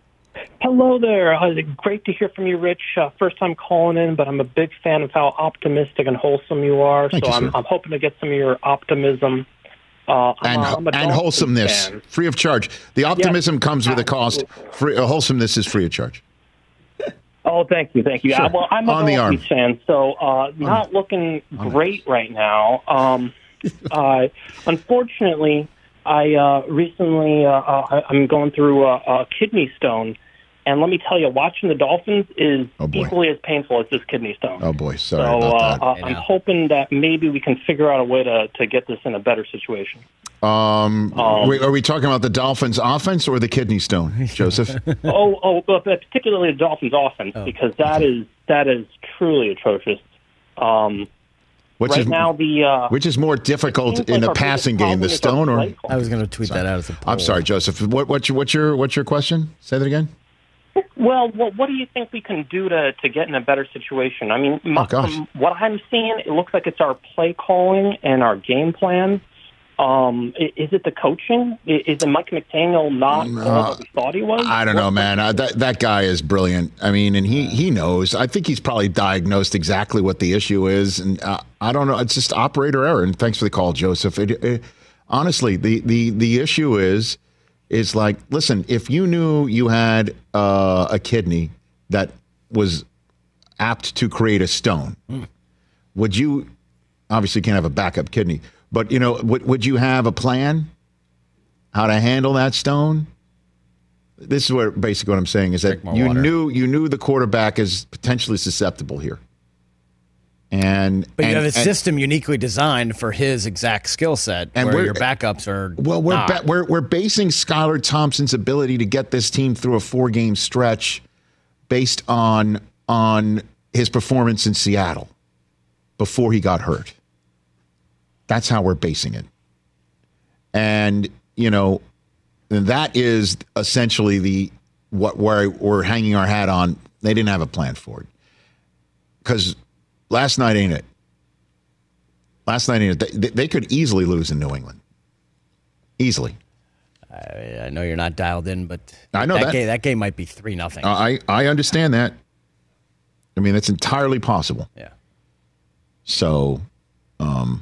Hello there. Uh, great to hear from you, Rich. Uh, first time calling in, but I'm a big fan of how optimistic and wholesome you are. Thank so you, I'm, sir. I'm hoping to get some of your optimism. Uh, I'm, And, a- I'm a and Dolphins wholesomeness, fan. free of charge. The optimism comes with a cost. absolutely. Free, uh, wholesomeness is free of charge. Oh, thank you, thank you. Sure. Uh, well, I'm a On the Dolphins fan, so uh, not looking great right now. Um, uh, unfortunately, I uh, recently uh, uh, I'm going through a, a kidney stone, and let me tell you, watching the Dolphins is Oh, boy. equally as painful as this kidney stone. Oh, boy. Sorry so about uh, that. uh, I I'm know. hoping that maybe we can figure out a way to, to get this in a better situation. Um, Um, wait, are we talking about the Dolphins offense or the kidney stone, Joseph? oh, oh, but particularly the Dolphins' offense, because that is that is truly atrocious. Um, Which right is now, the uh, which is more it difficult seems in like the our passing biggest game, the problem stone is our or? play call. I was going to tweet that out as a poll. I'm sorry, Joseph. What, what's your what's your what's your question? Say that again. Well, what, what do you think we can do to, to get in a better situation? I mean, my, Oh, gosh. from what I'm seeing, it looks like it's our play calling and our game plan. Um, i- is it the coaching? I- Is it Mike McDaniel not all that we thought he was? I don't know, man. Uh, that that guy is brilliant. I mean, and he he knows. I think he's probably diagnosed exactly what the issue is, and uh, I don't know. It's just operator error. And thanks for the call, Joseph. It, it, honestly, the the the issue is is like, listen, if you knew you had uh, a kidney that was apt to create a stone, would you? Obviously, can't have a backup kidney, but you know, would would you have a plan how to handle that stone? This is where basically what I'm saying is that Drink more you water. knew you knew the quarterback is potentially susceptible here, and But you and- have a and- system uniquely designed for his exact skill set, And where we're- your backups are. Well, we're not. ba- we're we're basing Skylar Thompson's ability to get this team through a four game stretch based on on his performance in Seattle before he got hurt. That's how we're basing it, and you know that is essentially the what where we're hanging our hat on. They didn't have a plan for it because last night ain't it. Last night ain't it. They, they could easily lose in New England. Easily. I, I know you're not dialed in, but I know that. game, that game might be three nothing. I, I understand that. I mean, that's entirely possible. Yeah. So, um,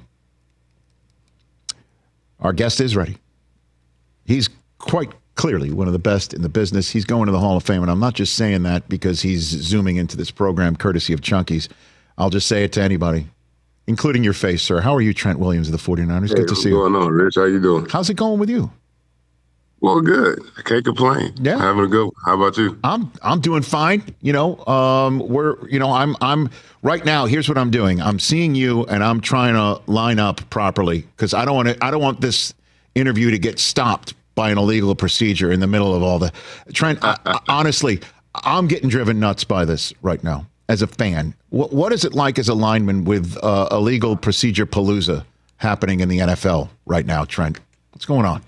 our guest is ready. He's quite clearly one of the best in the business. He's going to the Hall of Fame, and I'm not just saying that because he's zooming into this program courtesy of Chunkies. I'll just say it to anybody, including your face, sir. How are you, Trent Williams of the 49ers? Hey, Good to what's see you. going on, Rich? How you doing? How's it going with you? Well, good. I can't complain. Yeah. Having a good one. How about you? I'm I'm doing fine. You know, um, we're you know I'm I'm right now. Here's what I'm doing. I'm seeing you, and I'm trying to line up properly because I don't want to. I don't want this interview to get stopped by an illegal procedure in the middle of all the. Trent, I, I, honestly, I'm getting driven nuts by this right now. as a fan. What, what is it like as a lineman with uh, illegal procedure palooza happening in the N F L right now, Trent? What's going on?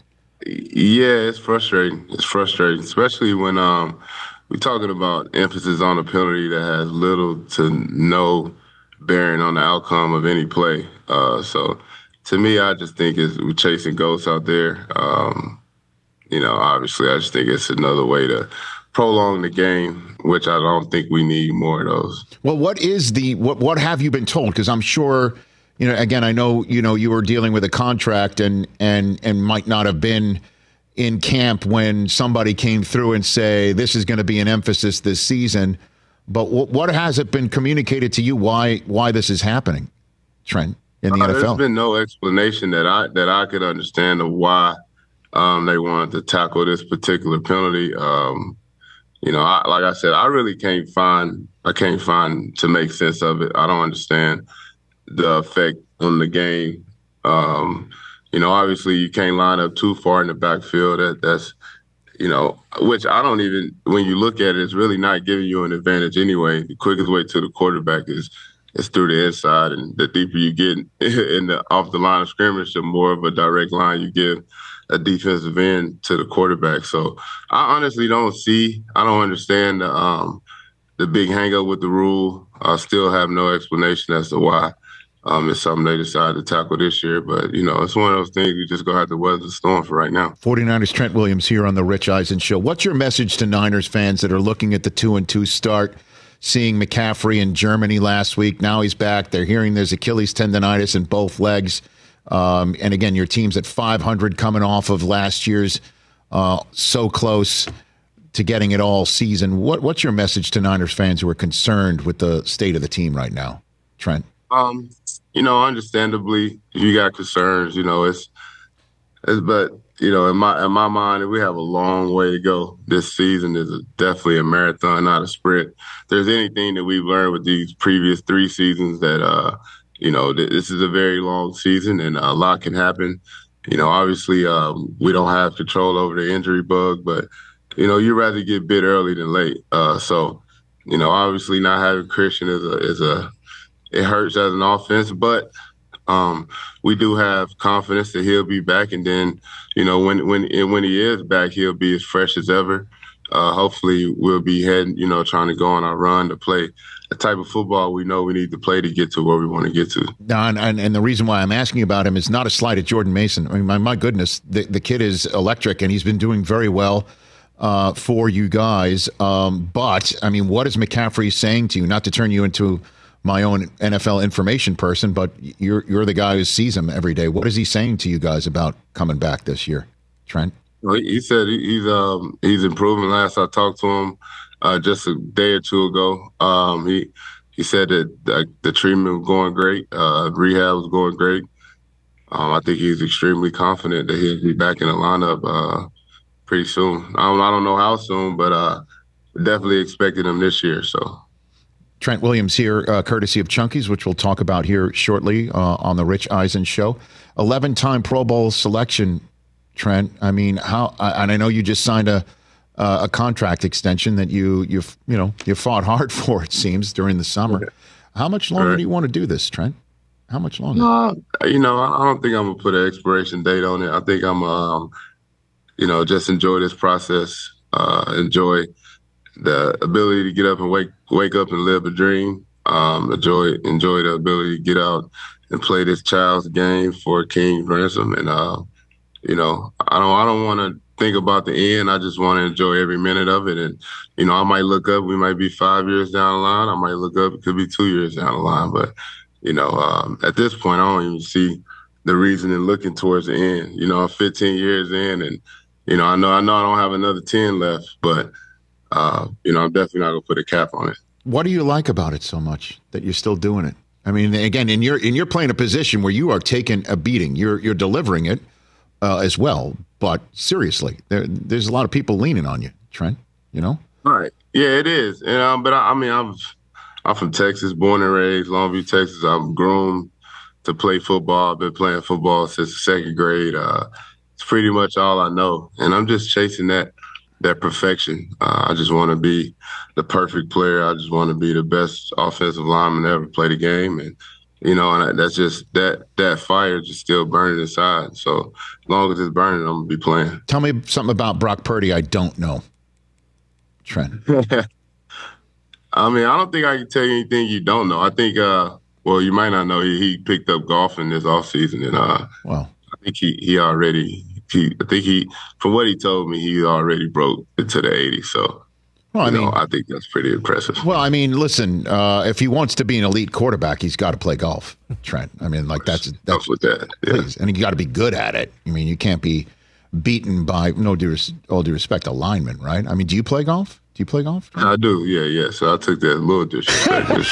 Yeah, it's frustrating. It's frustrating, especially when um, we're talking about emphasis on a penalty that has little to no bearing on the outcome of any play. Uh, so to me, I just think it's, we're chasing ghosts out there. Um, you know, obviously, I just think it's another way to prolong the game, which I don't think we need more of those. Well, what is the what? What have you been told? Because I'm sure, you know. Again, I know you know you were dealing with a contract and and and might not have been in camp when somebody came through and say this is going to be an emphasis this season. But what, what has it been communicated to you? Why why this is happening, Trent, in the uh, N F L? There's been no explanation that I that I could understand of why um, they wanted to tackle this particular penalty. Um, you know, I, like I said, I really can't find I can't find to make sense of it. I don't understand the effect on the game. Um, you know, obviously you can't line up too far in the backfield. That that's you know, which I don't even, when you look at it, it's really not giving you an advantage anyway. The quickest way to the quarterback is is through the inside, and the deeper you get in the off the line of scrimmage, the more of a direct line you give a defensive end to the quarterback. So I honestly don't see, I don't understand the um, the big hang up with the rule. I still have no explanation as to why. Um, it's something they decided to tackle this year. But, you know, it's one of those things we just going to have to weather the storm for right now. forty-niners Trent Williams here on the Rich Eisen Show. What's your message to Niners fans that are looking at the two and two start, seeing McCaffrey in Germany last week? Now he's back. They're hearing there's Achilles tendonitis in both legs. Um, and, again, your team's at five hundred coming off of last year's uh, so close to getting it all season. What, what's your message to Niners fans who are concerned with the state of the team right now, Trent? Um, you know, understandably, if you got concerns, you know, it's, it's, but, you know, in my, in my mind, we have a long way to go. This season is a, definitely a marathon, not a sprint. If there's anything that we've learned with these previous three seasons that, uh, you know, th- this is a very long season and a lot can happen. You know, obviously, um, we don't have control over the injury bug, but, you know, you'd rather get bit early than late. Uh, so, you know, obviously not having Christian is a, is a, it hurts as an offense, but um, we do have confidence that he'll be back. And then, you know, when when when he is back, he'll be as fresh as ever. Uh, hopefully, we'll be heading, you know, trying to go on our run to play the type of football we know we need to play to get to where we want to get to. And, and, and the reason why I'm asking about him is not a slight at Jordan Mason. I mean, my, my goodness, the, the kid is electric, and he's been doing very well uh, for you guys. Um, but, I mean, what is McCaffrey saying to you? Not to turn you into my own N F L information person, but you're you're the guy who sees him every day. What is he saying to you guys about coming back this year, Trent? Well, he said he's um he's improving. Last I talked to him, uh, just a day or two ago, um, he he said that the, the treatment was going great, uh, rehab was going great. Um, I think he's extremely confident that he'll be back in the lineup uh, pretty soon. I don't I don't know how soon, but uh, definitely expecting him this year. So. Trent Williams here, uh, courtesy of Chunkies, which we'll talk about here shortly uh, on the Rich Eisen Show. eleven-time Pro Bowl selection, Trent. I mean, how? And I know you just signed a uh, a contract extension that you you you know you fought hard for. It seems during the summer. Okay. How much longer right. do you want to do this, Trent? How much longer? Uh, you know, I don't think I'm gonna put an expiration date on it. I think I'm, um, you know, just enjoy this process. Uh, enjoy the ability to get up and wake wake up and live a dream. Um, enjoy enjoy the ability to get out and play this child's game for King's ransom. And uh, you know, I don't I don't want to think about the end. I just want to enjoy every minute of it. And you know, I might look up. We might be five years down the line. I might look up. It could be two years down the line. But you know, um, at this point, I don't even see the reason in looking towards the end. You know, I'm fifteen years in, and you know, I know I know I don't have another ten left, but. Uh, you know, I'm definitely not going to put a cap on it. What do you like about it so much that you're still doing it? I mean, again, and you're and you're playing a position where you are taking a beating. You're you're delivering it uh, as well. But seriously, there there's a lot of people leaning on you, Trent. You know. All right. Yeah, it is. And um, but I, I mean, I'm I'm from Texas, born and raised, Longview, Texas. I'm groomed to play football. I've been playing football since the second grade. Uh, it's pretty much all I know, and I'm just chasing that. that perfection. Uh, I just want to be the perfect player. I just want to be the best offensive lineman ever play the game. And, you know, and that's just that that fire just still burning inside. So as long as it's burning, I'm going to be playing. Tell me something about Brock Purdy I don't know, Trent. I mean, I don't think I can tell you anything you don't know. I think, uh, well, you might not know he, he picked up golfing this offseason. And uh, wow. I think he, he already, he, I think he, from what he told me, he already broke into the eighties. So, well, I you mean, know, I think that's pretty impressive. Well, I mean, listen, uh, if he wants to be an elite quarterback, he's got to play golf, Trent. I mean, like that's, that's with that. Yeah. Please. And you got to be good at it. I mean, you can't be beaten by, no due, all due respect, a lineman, right? I mean, do you play golf? Do you play golf? I do, yeah, yeah. So I took that a little disrespect this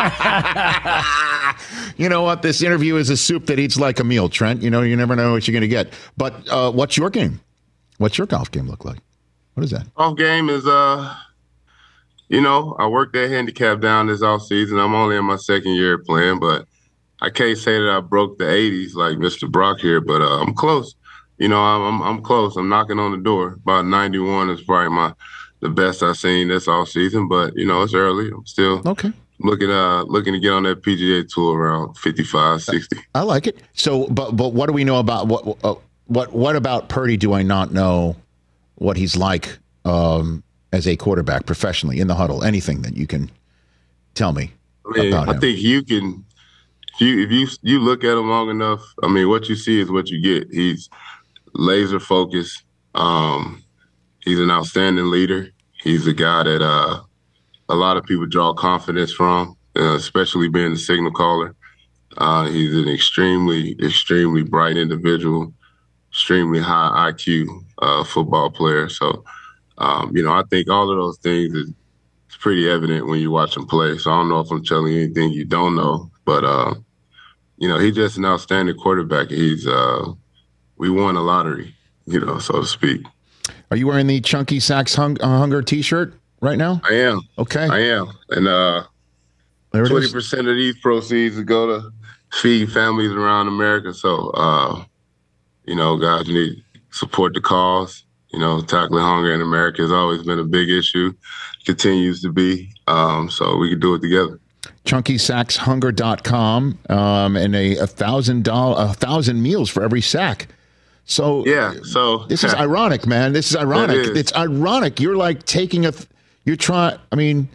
side. You know what? This interview is a soup that eats like a meal, Trent. You know, you never know what you're going to get. But uh, what's your game? What's your golf game look like? What is that? Golf game is, uh, you know, I worked that handicap down this off season. I'm only in my second year playing, but I can't say that I broke the eighties like Mister Brock here, but uh, I'm close. You know, I'm, I'm I'm close. I'm knocking on the door. About ninety-one is probably my the best I've seen this off season, but you know, it's early. I'm still okay. Looking uh looking to get on that P G A tour around fifty-five, sixty. I like it. So, but but what do we know about what uh, what what about Purdy? Do I not know what he's like um, as a quarterback professionally in the huddle? Anything that you can tell me I mean, about I him? think you can. If you if you you look at him long enough, I mean, what you see is what you get. He's laser focused. Um, he's an outstanding leader. He's a guy that uh, a lot of people draw confidence from, uh, especially being the signal caller. Uh, he's an extremely, extremely bright individual, extremely high I Q uh, football player. So, um, you know, I think all of those things is it's pretty evident when you watch him play. So I don't know if I'm telling you anything you don't know, but, uh, you know, he's just an outstanding quarterback. He's uh, we won a lottery, you know, so to speak. Are you wearing the Chunky Sacks hung, uh, Hunger T-shirt right now? I am. Okay. I am. And uh, twenty percent of these proceeds go to feed families around America. So, uh, you know, guys, you need to support the cause. You know, tackling hunger in America has always been a big issue, continues to be. Um, so we can do it together. chunky sacks hunger dot com um, and a a thousand dollar a thousand meals for every sack. So yeah, so this is ironic, man. This is ironic. It is. It's ironic. You're like taking a, you're trying. I mean,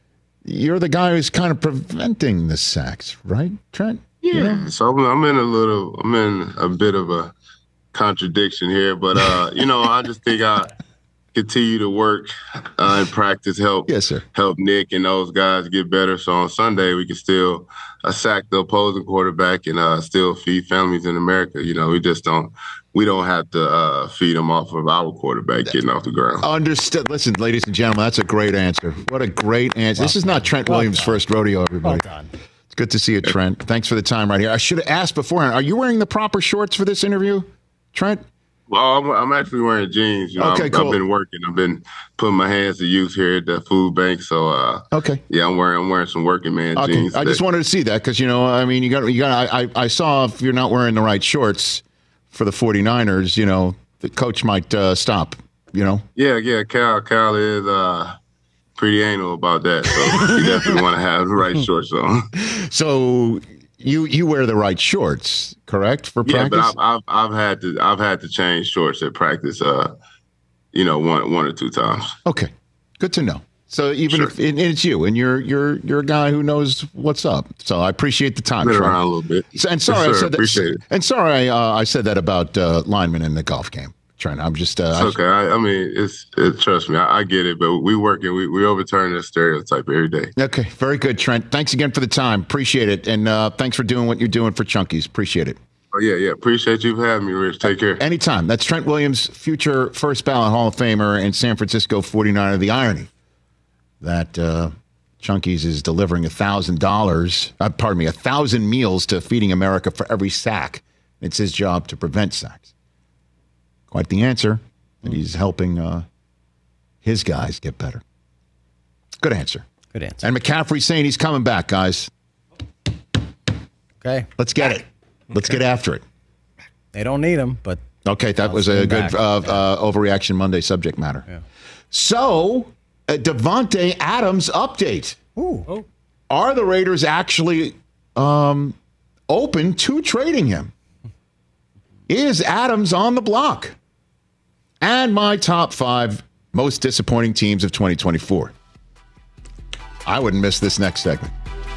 you're the guy who's kind of preventing the sacks, right, Trent? Yeah. You know? So I'm, I'm in a little, I'm in a bit of a contradiction here, but uh, you know, I just think I continue to work uh, and practice, help, yes, sir, help Nick and those guys get better. So on Sunday we can still uh, sack the opposing quarterback and uh, still feed families in America. You know, we just don't. We don't have to uh, feed them off of our quarterback getting off the ground. Understood. Listen, ladies and gentlemen, that's a great answer. What a great answer. Well this is not Trent well Williams' done. first rodeo, everybody. Well done. It's good to see you, Trent. Thanks for the time right here. I should have asked beforehand. Are you wearing the proper shorts for this interview, Trent? Well, I'm, I'm actually wearing jeans. You know, Okay, I've, cool. I've been working. I've been putting my hands to use here at the food bank. So, uh, okay, yeah, I'm wearing I'm wearing some working man Okay, jeans. I just that- wanted to see that because, you know, I mean, you got, you got. I, I saw if you're not wearing the right shorts for the 49ers, you know, the coach might uh, stop, you know. Yeah, yeah. Cal, Cal is uh, pretty anal about that. So you definitely want to have the right shorts on. So you you wear the right shorts, correct, for Yeah, practice? but I've, I've I've had to I've had to change shorts at practice. Uh, you know, one one or two times. Okay, good to know. So even Sure. if and it's you, and you're you're you're a guy who knows what's up. So I appreciate the time. Been Trent. around a little bit. So- and sorry, Yes, I sir. said that. Appreciate it. And sorry, I uh, I said that about uh, linemen in the golf game. Trent, I'm just. Uh, It's I- okay. I, I mean, it's it, trust me, I, I get it. But we working. We we overturn that stereotype every day. Okay, very good, Trent. Thanks again for the time. Appreciate it. And uh, thanks for doing what you're doing for Chunkies. Appreciate it. Oh yeah, yeah. Appreciate you for having me, Rich. Take care. Anytime. That's Trent Williams, future first ballot Hall of Famer and San Francisco forty-niner. The irony that uh, Chunkies is delivering one thousand dollars, uh, pardon me, one thousand meals to Feeding America for every sack. It's his job to prevent sacks. Quite the answer. And he's helping uh, his guys get better. Good answer. Good answer. And McCaffrey's saying he's coming back, guys. Okay. Let's get it. Let's get after it. They don't need him, but Okay, that I'll was send a him good back. uh, uh, overreaction Monday subject matter. Yeah. So, a Devontae Adams update. Ooh. Oh. Are the Raiders actually um, open to trading him? Is Adams on the block? And my top five most disappointing teams of twenty twenty-four. I wouldn't miss this next segment.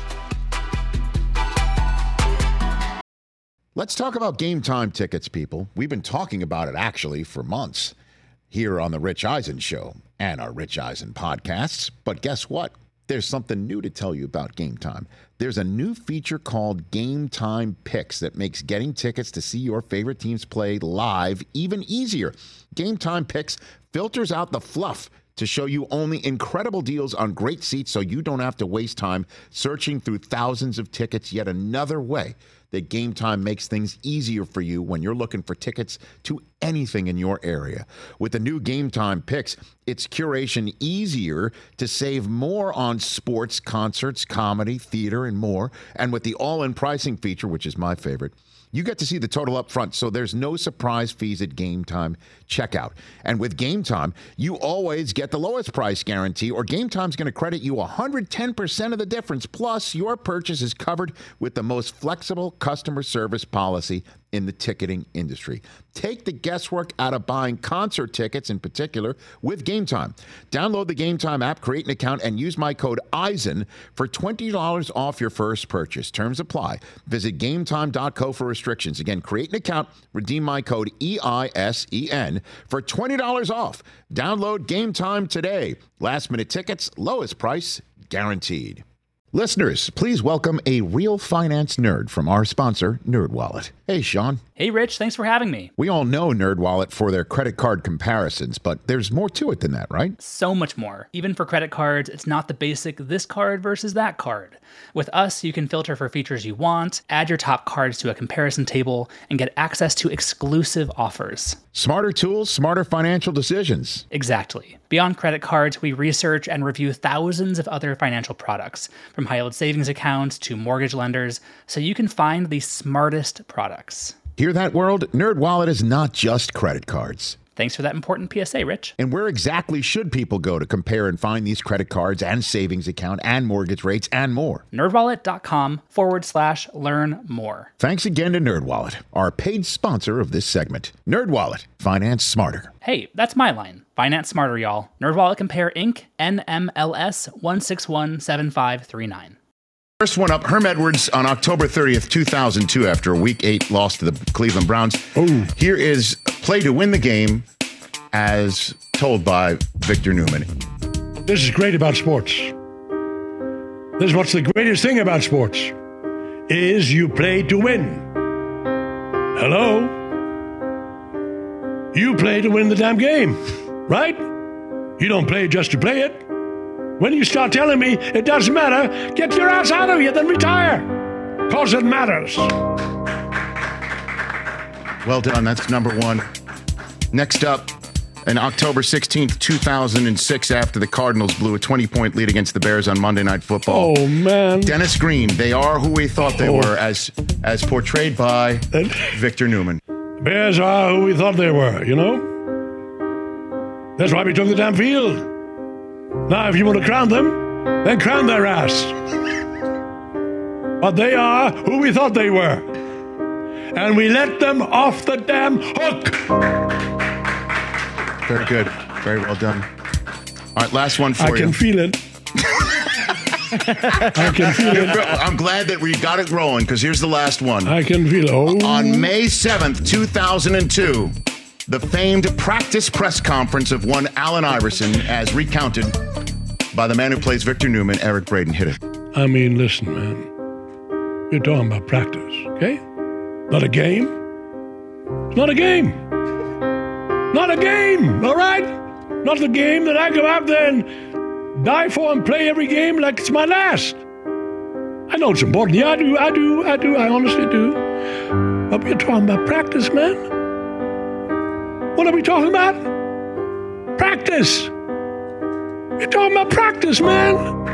Let's talk about Game Time tickets, people. We've been talking about it actually for months here on the Rich Eisen Show and our Rich Eisen podcasts. But guess what? There's something new to tell you about Game Time. There's a new feature called Game Time Picks that makes getting tickets to see your favorite teams play live even easier. Game Time Picks filters out the fluff to show you only incredible deals on great seats so you don't have to waste time searching through thousands of tickets. Yet another way that Game Time makes things easier for you when you're looking for tickets to anything in your area. With the new Game Time Picks, it's curation easier to save more on sports, concerts, comedy, theater, and more. And with the all-in pricing feature, which is my favorite, you get to see the total up front, so there's no surprise fees at Game Time checkout. And with Game Time, you always get the lowest price guarantee, or Game Time's going to credit you one hundred ten percent of the difference. Plus, your purchase is covered with the most flexible customer service policy in the ticketing industry. Take the guesswork out of buying concert tickets in particular with Game Time. Download the Game Time app, create an account, and use my code Eisen for twenty dollars off your first purchase. Terms apply. Visit game time dot co for restrictions. Again, create an account, redeem my code E I S E N for twenty dollars off. Download Game Time today. Last minute tickets, lowest price guaranteed. Listeners, please welcome a real finance nerd from our sponsor, NerdWallet. Hey, Sean. Hey, Rich. Thanks for having me. We all know NerdWallet for their credit card comparisons, but there's more to it than that, right? So much more. Even for credit cards, it's not the basic this card versus that card. With us, you can filter for features you want, add your top cards to a comparison table, and get access to exclusive offers. Smarter tools, smarter financial decisions. Exactly. Beyond credit cards, we research and review thousands of other financial products, from high-yield savings accounts to mortgage lenders, so you can find the smartest products. Hear that, world? NerdWallet is not just credit cards. Thanks for that important P S A, Rich. And where exactly should people go to compare and find these credit cards and savings account and mortgage rates and more? NerdWallet.com forward slash learn more. Thanks again to NerdWallet, our paid sponsor of this segment. NerdWallet, finance smarter. Hey, that's my line. Finance smarter, y'all. NerdWallet Compare Incorporated. N M L S one six one seven five three nine. First one up, Herm Edwards on October thirtieth, two thousand two, after a Week eight loss to the Cleveland Browns. Ooh. Here is play to win the game as told by Victor Newman. This is great about sports. This is what's the greatest thing about sports, is you play to win. Hello? You play to win the damn game, right? You don't play just to play it. When you start telling me it doesn't matter, get your ass out of here, then retire. Because it matters. Well done. That's number one. Next up, on October sixteenth, two thousand six, after the Cardinals blew a twenty-point lead against the Bears on Monday Night Football. Oh, man. Dennis Green, they are who we thought they oh. were, as as portrayed by Victor Newman. Bears are who we thought they were, you know? That's why we took the damn field. Now, if you want to crown them, then crown their ass. But they are who we thought they were. And we let them off the damn hook. Very good. Very well done. All right, last one for I you. I can feel it. I can feel it. I'm glad that we got it rolling, because here's the last one. I can feel it. Oh. On May seventh, two thousand two, the famed practice press conference of one Allen Iverson, as recounted by the man who plays Victor Newman, Eric Braden, hit it. I mean, listen, man. You're talking about practice, okay? Not a game. It's not a game. Not a game, all right? Not the game that I go out there and die for and play every game like it's my last. I know it's important. Yeah, I do, I do, I do, I honestly do. But we're talking about practice, man. What are we talking about? Practice. We're talking about practice, man.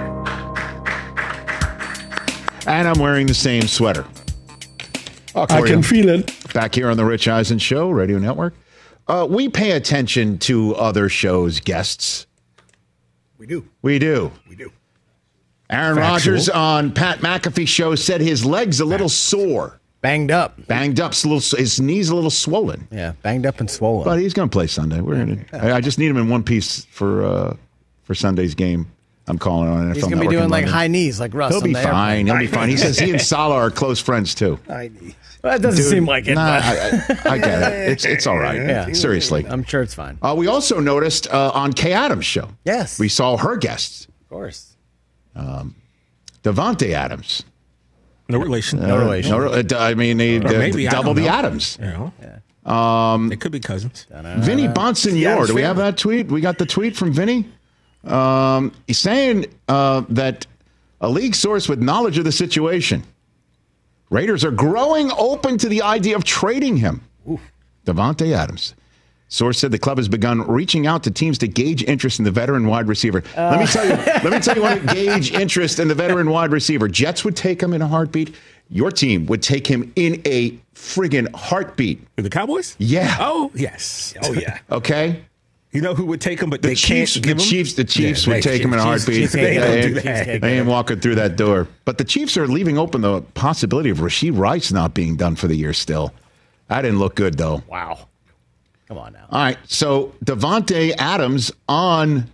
And I'm wearing the same sweater. I can you. feel it. Back here on the Rich Eisen Show, Radio Network. Uh, we pay attention to other shows' guests. We do. We do. We do. Aaron Factual. Rodgers on Pat McAfee show said his leg's a little sore. Banged up. Banged up. A little, his knee's a little swollen. Yeah, banged up and swollen. But he's going to play Sunday. We're gonna, I, I just need him in one piece for uh, for Sunday's game. I'm calling on N F L He's going to be Network doing in like London. high knees like Russ. He'll on be the fine. airplane. He'll be fine. He says he and Salah are close friends too. High knees. Well, that doesn't Dude, seem like it. Nah, but- I, I, I get it. It's it's all right. Yeah. Seriously. I'm sure it's fine. Uh, we also noticed uh, on Kay Adams' show. Yes. We saw her guests. Of course. Um, Devontae Adams. No relation. Uh, no relation. No, uh, I mean, they, Or the- maybe, I double don't the know. Adams. You know? Um, They could be cousins. Vinny Bonsignor. Do we have that tweet? We got the tweet from Vinny. Um, he's saying uh, that a league source with knowledge of the situation, Raiders are growing open to the idea of trading him. Devontae Adams. Source said the club has begun reaching out to teams to gauge interest in the veteran wide receiver. Uh. Let me tell you. Let me tell you what gauge interest in the veteran wide receiver. Jets would take him in a heartbeat. Your team would take him in a friggin' heartbeat. The Cowboys? Yeah. Oh yes. Oh yeah. Okay. You know who would take him, but The they Chiefs, can't the give him? Chiefs, the Chiefs Yeah, would they- take him in a Chiefs- heartbeat. Chiefs can't They, do ain't- that. they ain't walking through that door. But the Chiefs are leaving open the possibility of Rashee Rice not being done for the year still. That didn't look good, though. Wow. Come on now. All right, so Devontae Adams on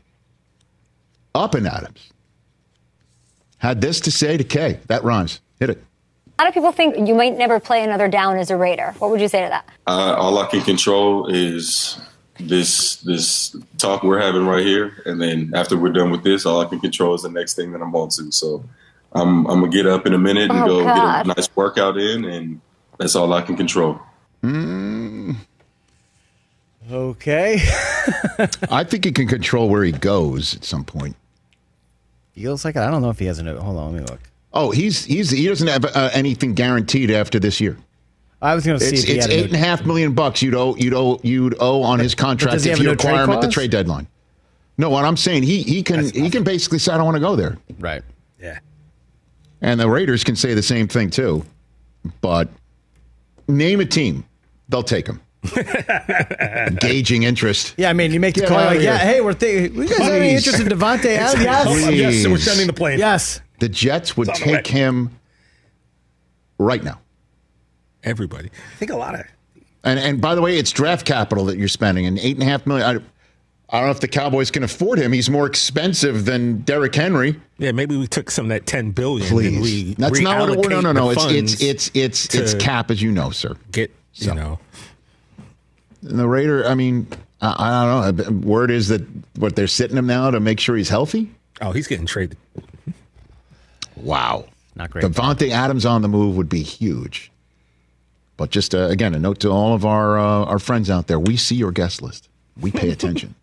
Up and Adams had this to say to Kay. That rhymes. Hit it. A lot of people think you might never play another down as a Raider. What would you say to that? Uh, all I can control is this this talk we're having right here, and then after we're done with this, all I can control is the next thing that I'm on to. So I'm I'm gonna get up in a minute and Oh, go God. get a nice workout in, and that's all I can control. Mm, Okay. I think he can control where he goes at some point. Feels like it. I don't know if he has a note. Hold on, let me look. Oh, he's he's he doesn't have uh, anything guaranteed after this year. I was going to see It's, if he it's had a eight and a half million bucks you'd owe you'd owe you'd owe on his contract does he if have a you no trade acquire him at the clause? trade deadline. No, what I'm saying, he he can he can basically say I don't want to go there, Right. Yeah. and the Raiders can say the same thing too. But name a team, they'll take him. Gauging interest. Yeah, I mean, you make the Get call out like, of yeah, here. hey, we're thinking, we guys have any Please. interest in Devontae Adams? Yes. Please. Yes, we're sending the plane. Yes. The Jets would It's on the take way. him right now. Everybody. I think a lot of. And and by the way, it's draft capital that you're spending, and eight and a half million. I, I don't know if the Cowboys can afford him. He's more expensive than Derrick Henry. Yeah, maybe we took some of that ten billion. Please, And we that's not what it. No, reallocate no, no. the It's it's funds it's it's it's to cap, as you know, sir. Get you So. know. And the Raider. I mean, I, I don't know. Word is that what they're sitting him now to make sure he's healthy. Oh, he's getting traded. Wow, Not great. Devontae Adams on the move would be huge. But just uh, again, a note to all of our uh, our friends out there: we see your guest list. We pay attention.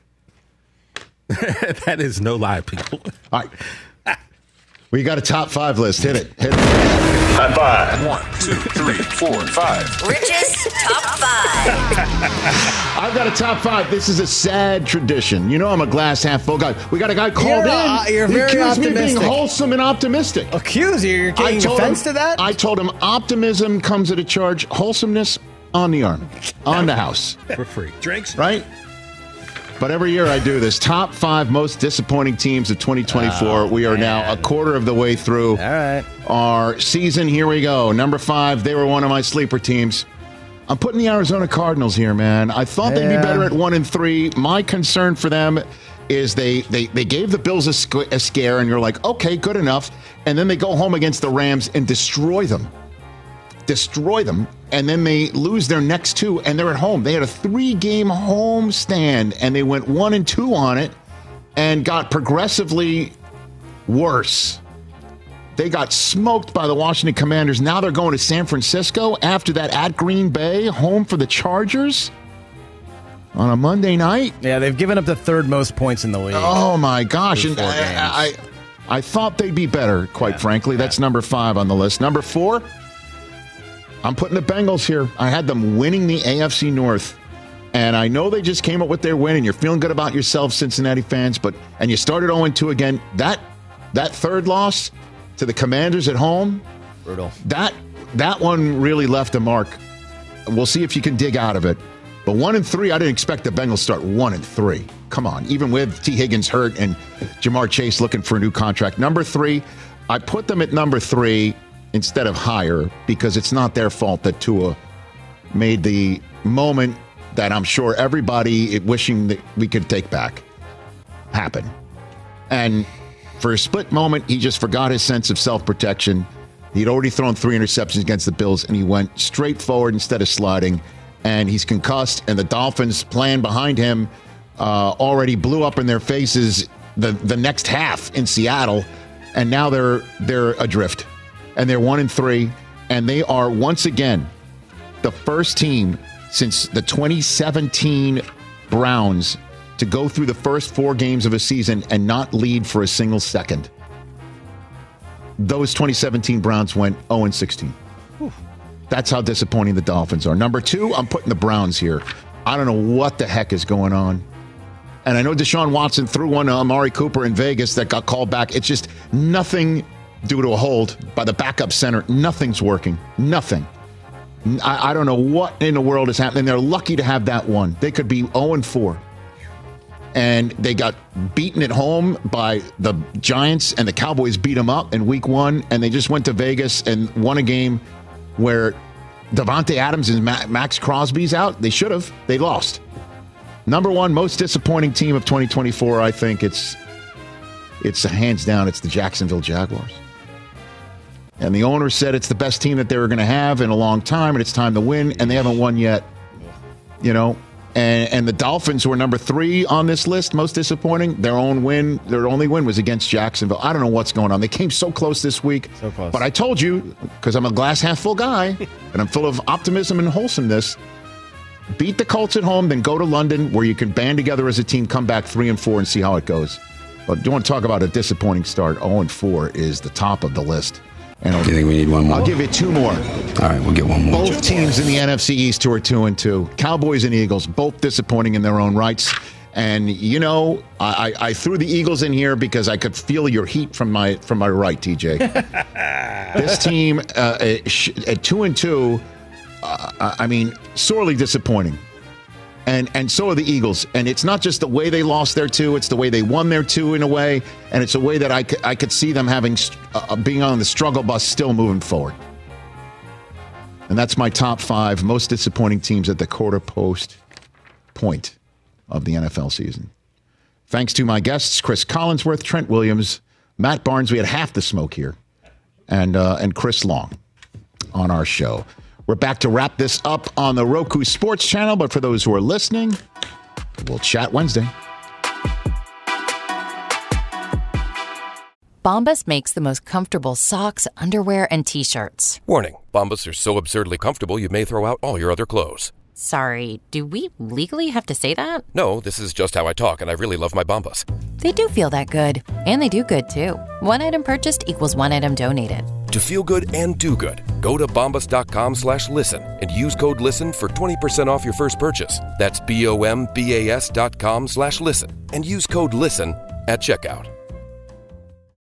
That is no lie, people. All right. We got a top five list. Hit it. Hit it. High five. One, two, three, four, five. Rich's Top five. I've got a top five. This is a sad tradition. You know I'm a glass half full guy. We got a guy called You're, in. uh, you're He very accused me of being optimistic. wholesome and optimistic. Accuse you. You're taking told offense him, to that? I told him optimism comes at a charge. Wholesomeness on the arm, on the house. For free. Drinks? Right? But every year I do this. Top five most disappointing teams of twenty twenty-four. Oh, we are now a quarter of the way through All right. our season. Here we go. Number five, they were one of my sleeper teams. I'm putting the Arizona Cardinals here, man. I thought they'd Yeah. be better at one and three. My concern for them is they they, they gave the Bills a, sc- a scare, and you're like, okay, good enough. And then they go home against the Rams and destroy them. Destroy them. And then they lose their next two, and they're at home. They had a three-game home stand, and they went one and two on it and got progressively worse. They got smoked by the Washington Commanders. Now they're going to San Francisco after that at Green Bay, home for the Chargers on a Monday night. Yeah, they've given up the third most points in the league. Oh, my gosh. Through And four I, games. I, I thought they'd be better, quite frankly. That's number five on the list. Number four, I'm putting the Bengals here. I had them winning the A F C North. And I know they just came up with their win, and you're feeling good about yourself, Cincinnati fans, but and you started oh and two again. That that third loss to the Commanders at home, Brutal. that that one really left a mark. We'll see if you can dig out of it. But one and three, I didn't expect the Bengals start one and three. Come on, even with T. Higgins hurt and Jamar Chase looking for a new contract. Number three, I put them at number three instead of higher because it's not their fault that Tua made the moment that I'm sure everybody wishing that we could take back happen. And for a split moment, he just forgot his sense of self-protection. He'd already thrown three interceptions against the Bills, and he went straight forward instead of sliding. And he's concussed, and the Dolphins' plan behind him uh, already blew up in their faces the, the next half in Seattle, and now they're they're adrift. And they're one and three, and they are once again the first team since the twenty seventeen Browns to go through the first four games of a season and not lead for a single second. Those twenty seventeen Browns went oh and sixteen. Whew. That's how disappointing the Dolphins are. Number two, I'm putting the Browns here. I don't know what the heck is going on. And I know Deshaun Watson threw one to Amari Cooper in Vegas that got called back. It's just nothing due to a hold by the backup center. Nothing's working. Nothing. I, I don't know what in the world is happening. They're lucky to have that one. They could be oh and four. And they got beaten at home by the Giants, and the Cowboys beat them up in week one. And they just went to Vegas and won a game where Devontae Adams and Max Crosby's out. They should have. They lost. Number one most disappointing team of twenty twenty-four, I think it's it's hands down, it's the Jacksonville Jaguars. And the owner said it's the best team that they were going to have in a long time, and it's time to win, and they haven't won yet. You know, and, and the Dolphins were number three on this list, most disappointing. Their own win, their only win was against Jacksonville. I don't know what's going on. They came so close this week. So close. But I told you, because I'm a glass half full guy, and I'm full of optimism and wholesomeness, beat the Colts at home, then go to London where you can band together as a team, come back three and four and see how it goes. But do you want to talk about a disappointing start? oh and four is the top of the list. And do you think we need one more? I'll give you two more. All right, we'll get one more. Both teams in the N F C East who are two and two. Cowboys and Eagles, both disappointing in their own rights. And you know, I, I threw the Eagles in here because I could feel your heat from my from my right, T J. This team uh, at two and two, uh, I mean, sorely disappointing. And and so are the Eagles. And it's not just the way they lost their two, it's the way they won their two in a way. And it's a way that I could, I could see them having uh, being on the struggle bus still moving forward. And that's my top five most disappointing teams at the quarter post point of the N F L season. Thanks to my guests, Chris Collinsworth, Trent Williams, Matt Barnes. We had half the smoke here. And uh, and Chris Long on our show. We're back to wrap this up on the Roku Sports channel, but for those who are listening, we'll chat Wednesday. Bombas makes the most comfortable socks, underwear, and T-shirts. Warning, Bombas are so absurdly comfortable you may throw out all your other clothes. Sorry, do we legally have to say that? No, this is just how I talk, and I really love my Bombas. They do feel that good, and they do good, too. One item purchased equals one item donated. To feel good and do good, go to bombas.com slash listen and use code LISTEN for twenty percent off your first purchase. That's B O M B A S dot com slash listen and use code LISTEN at checkout.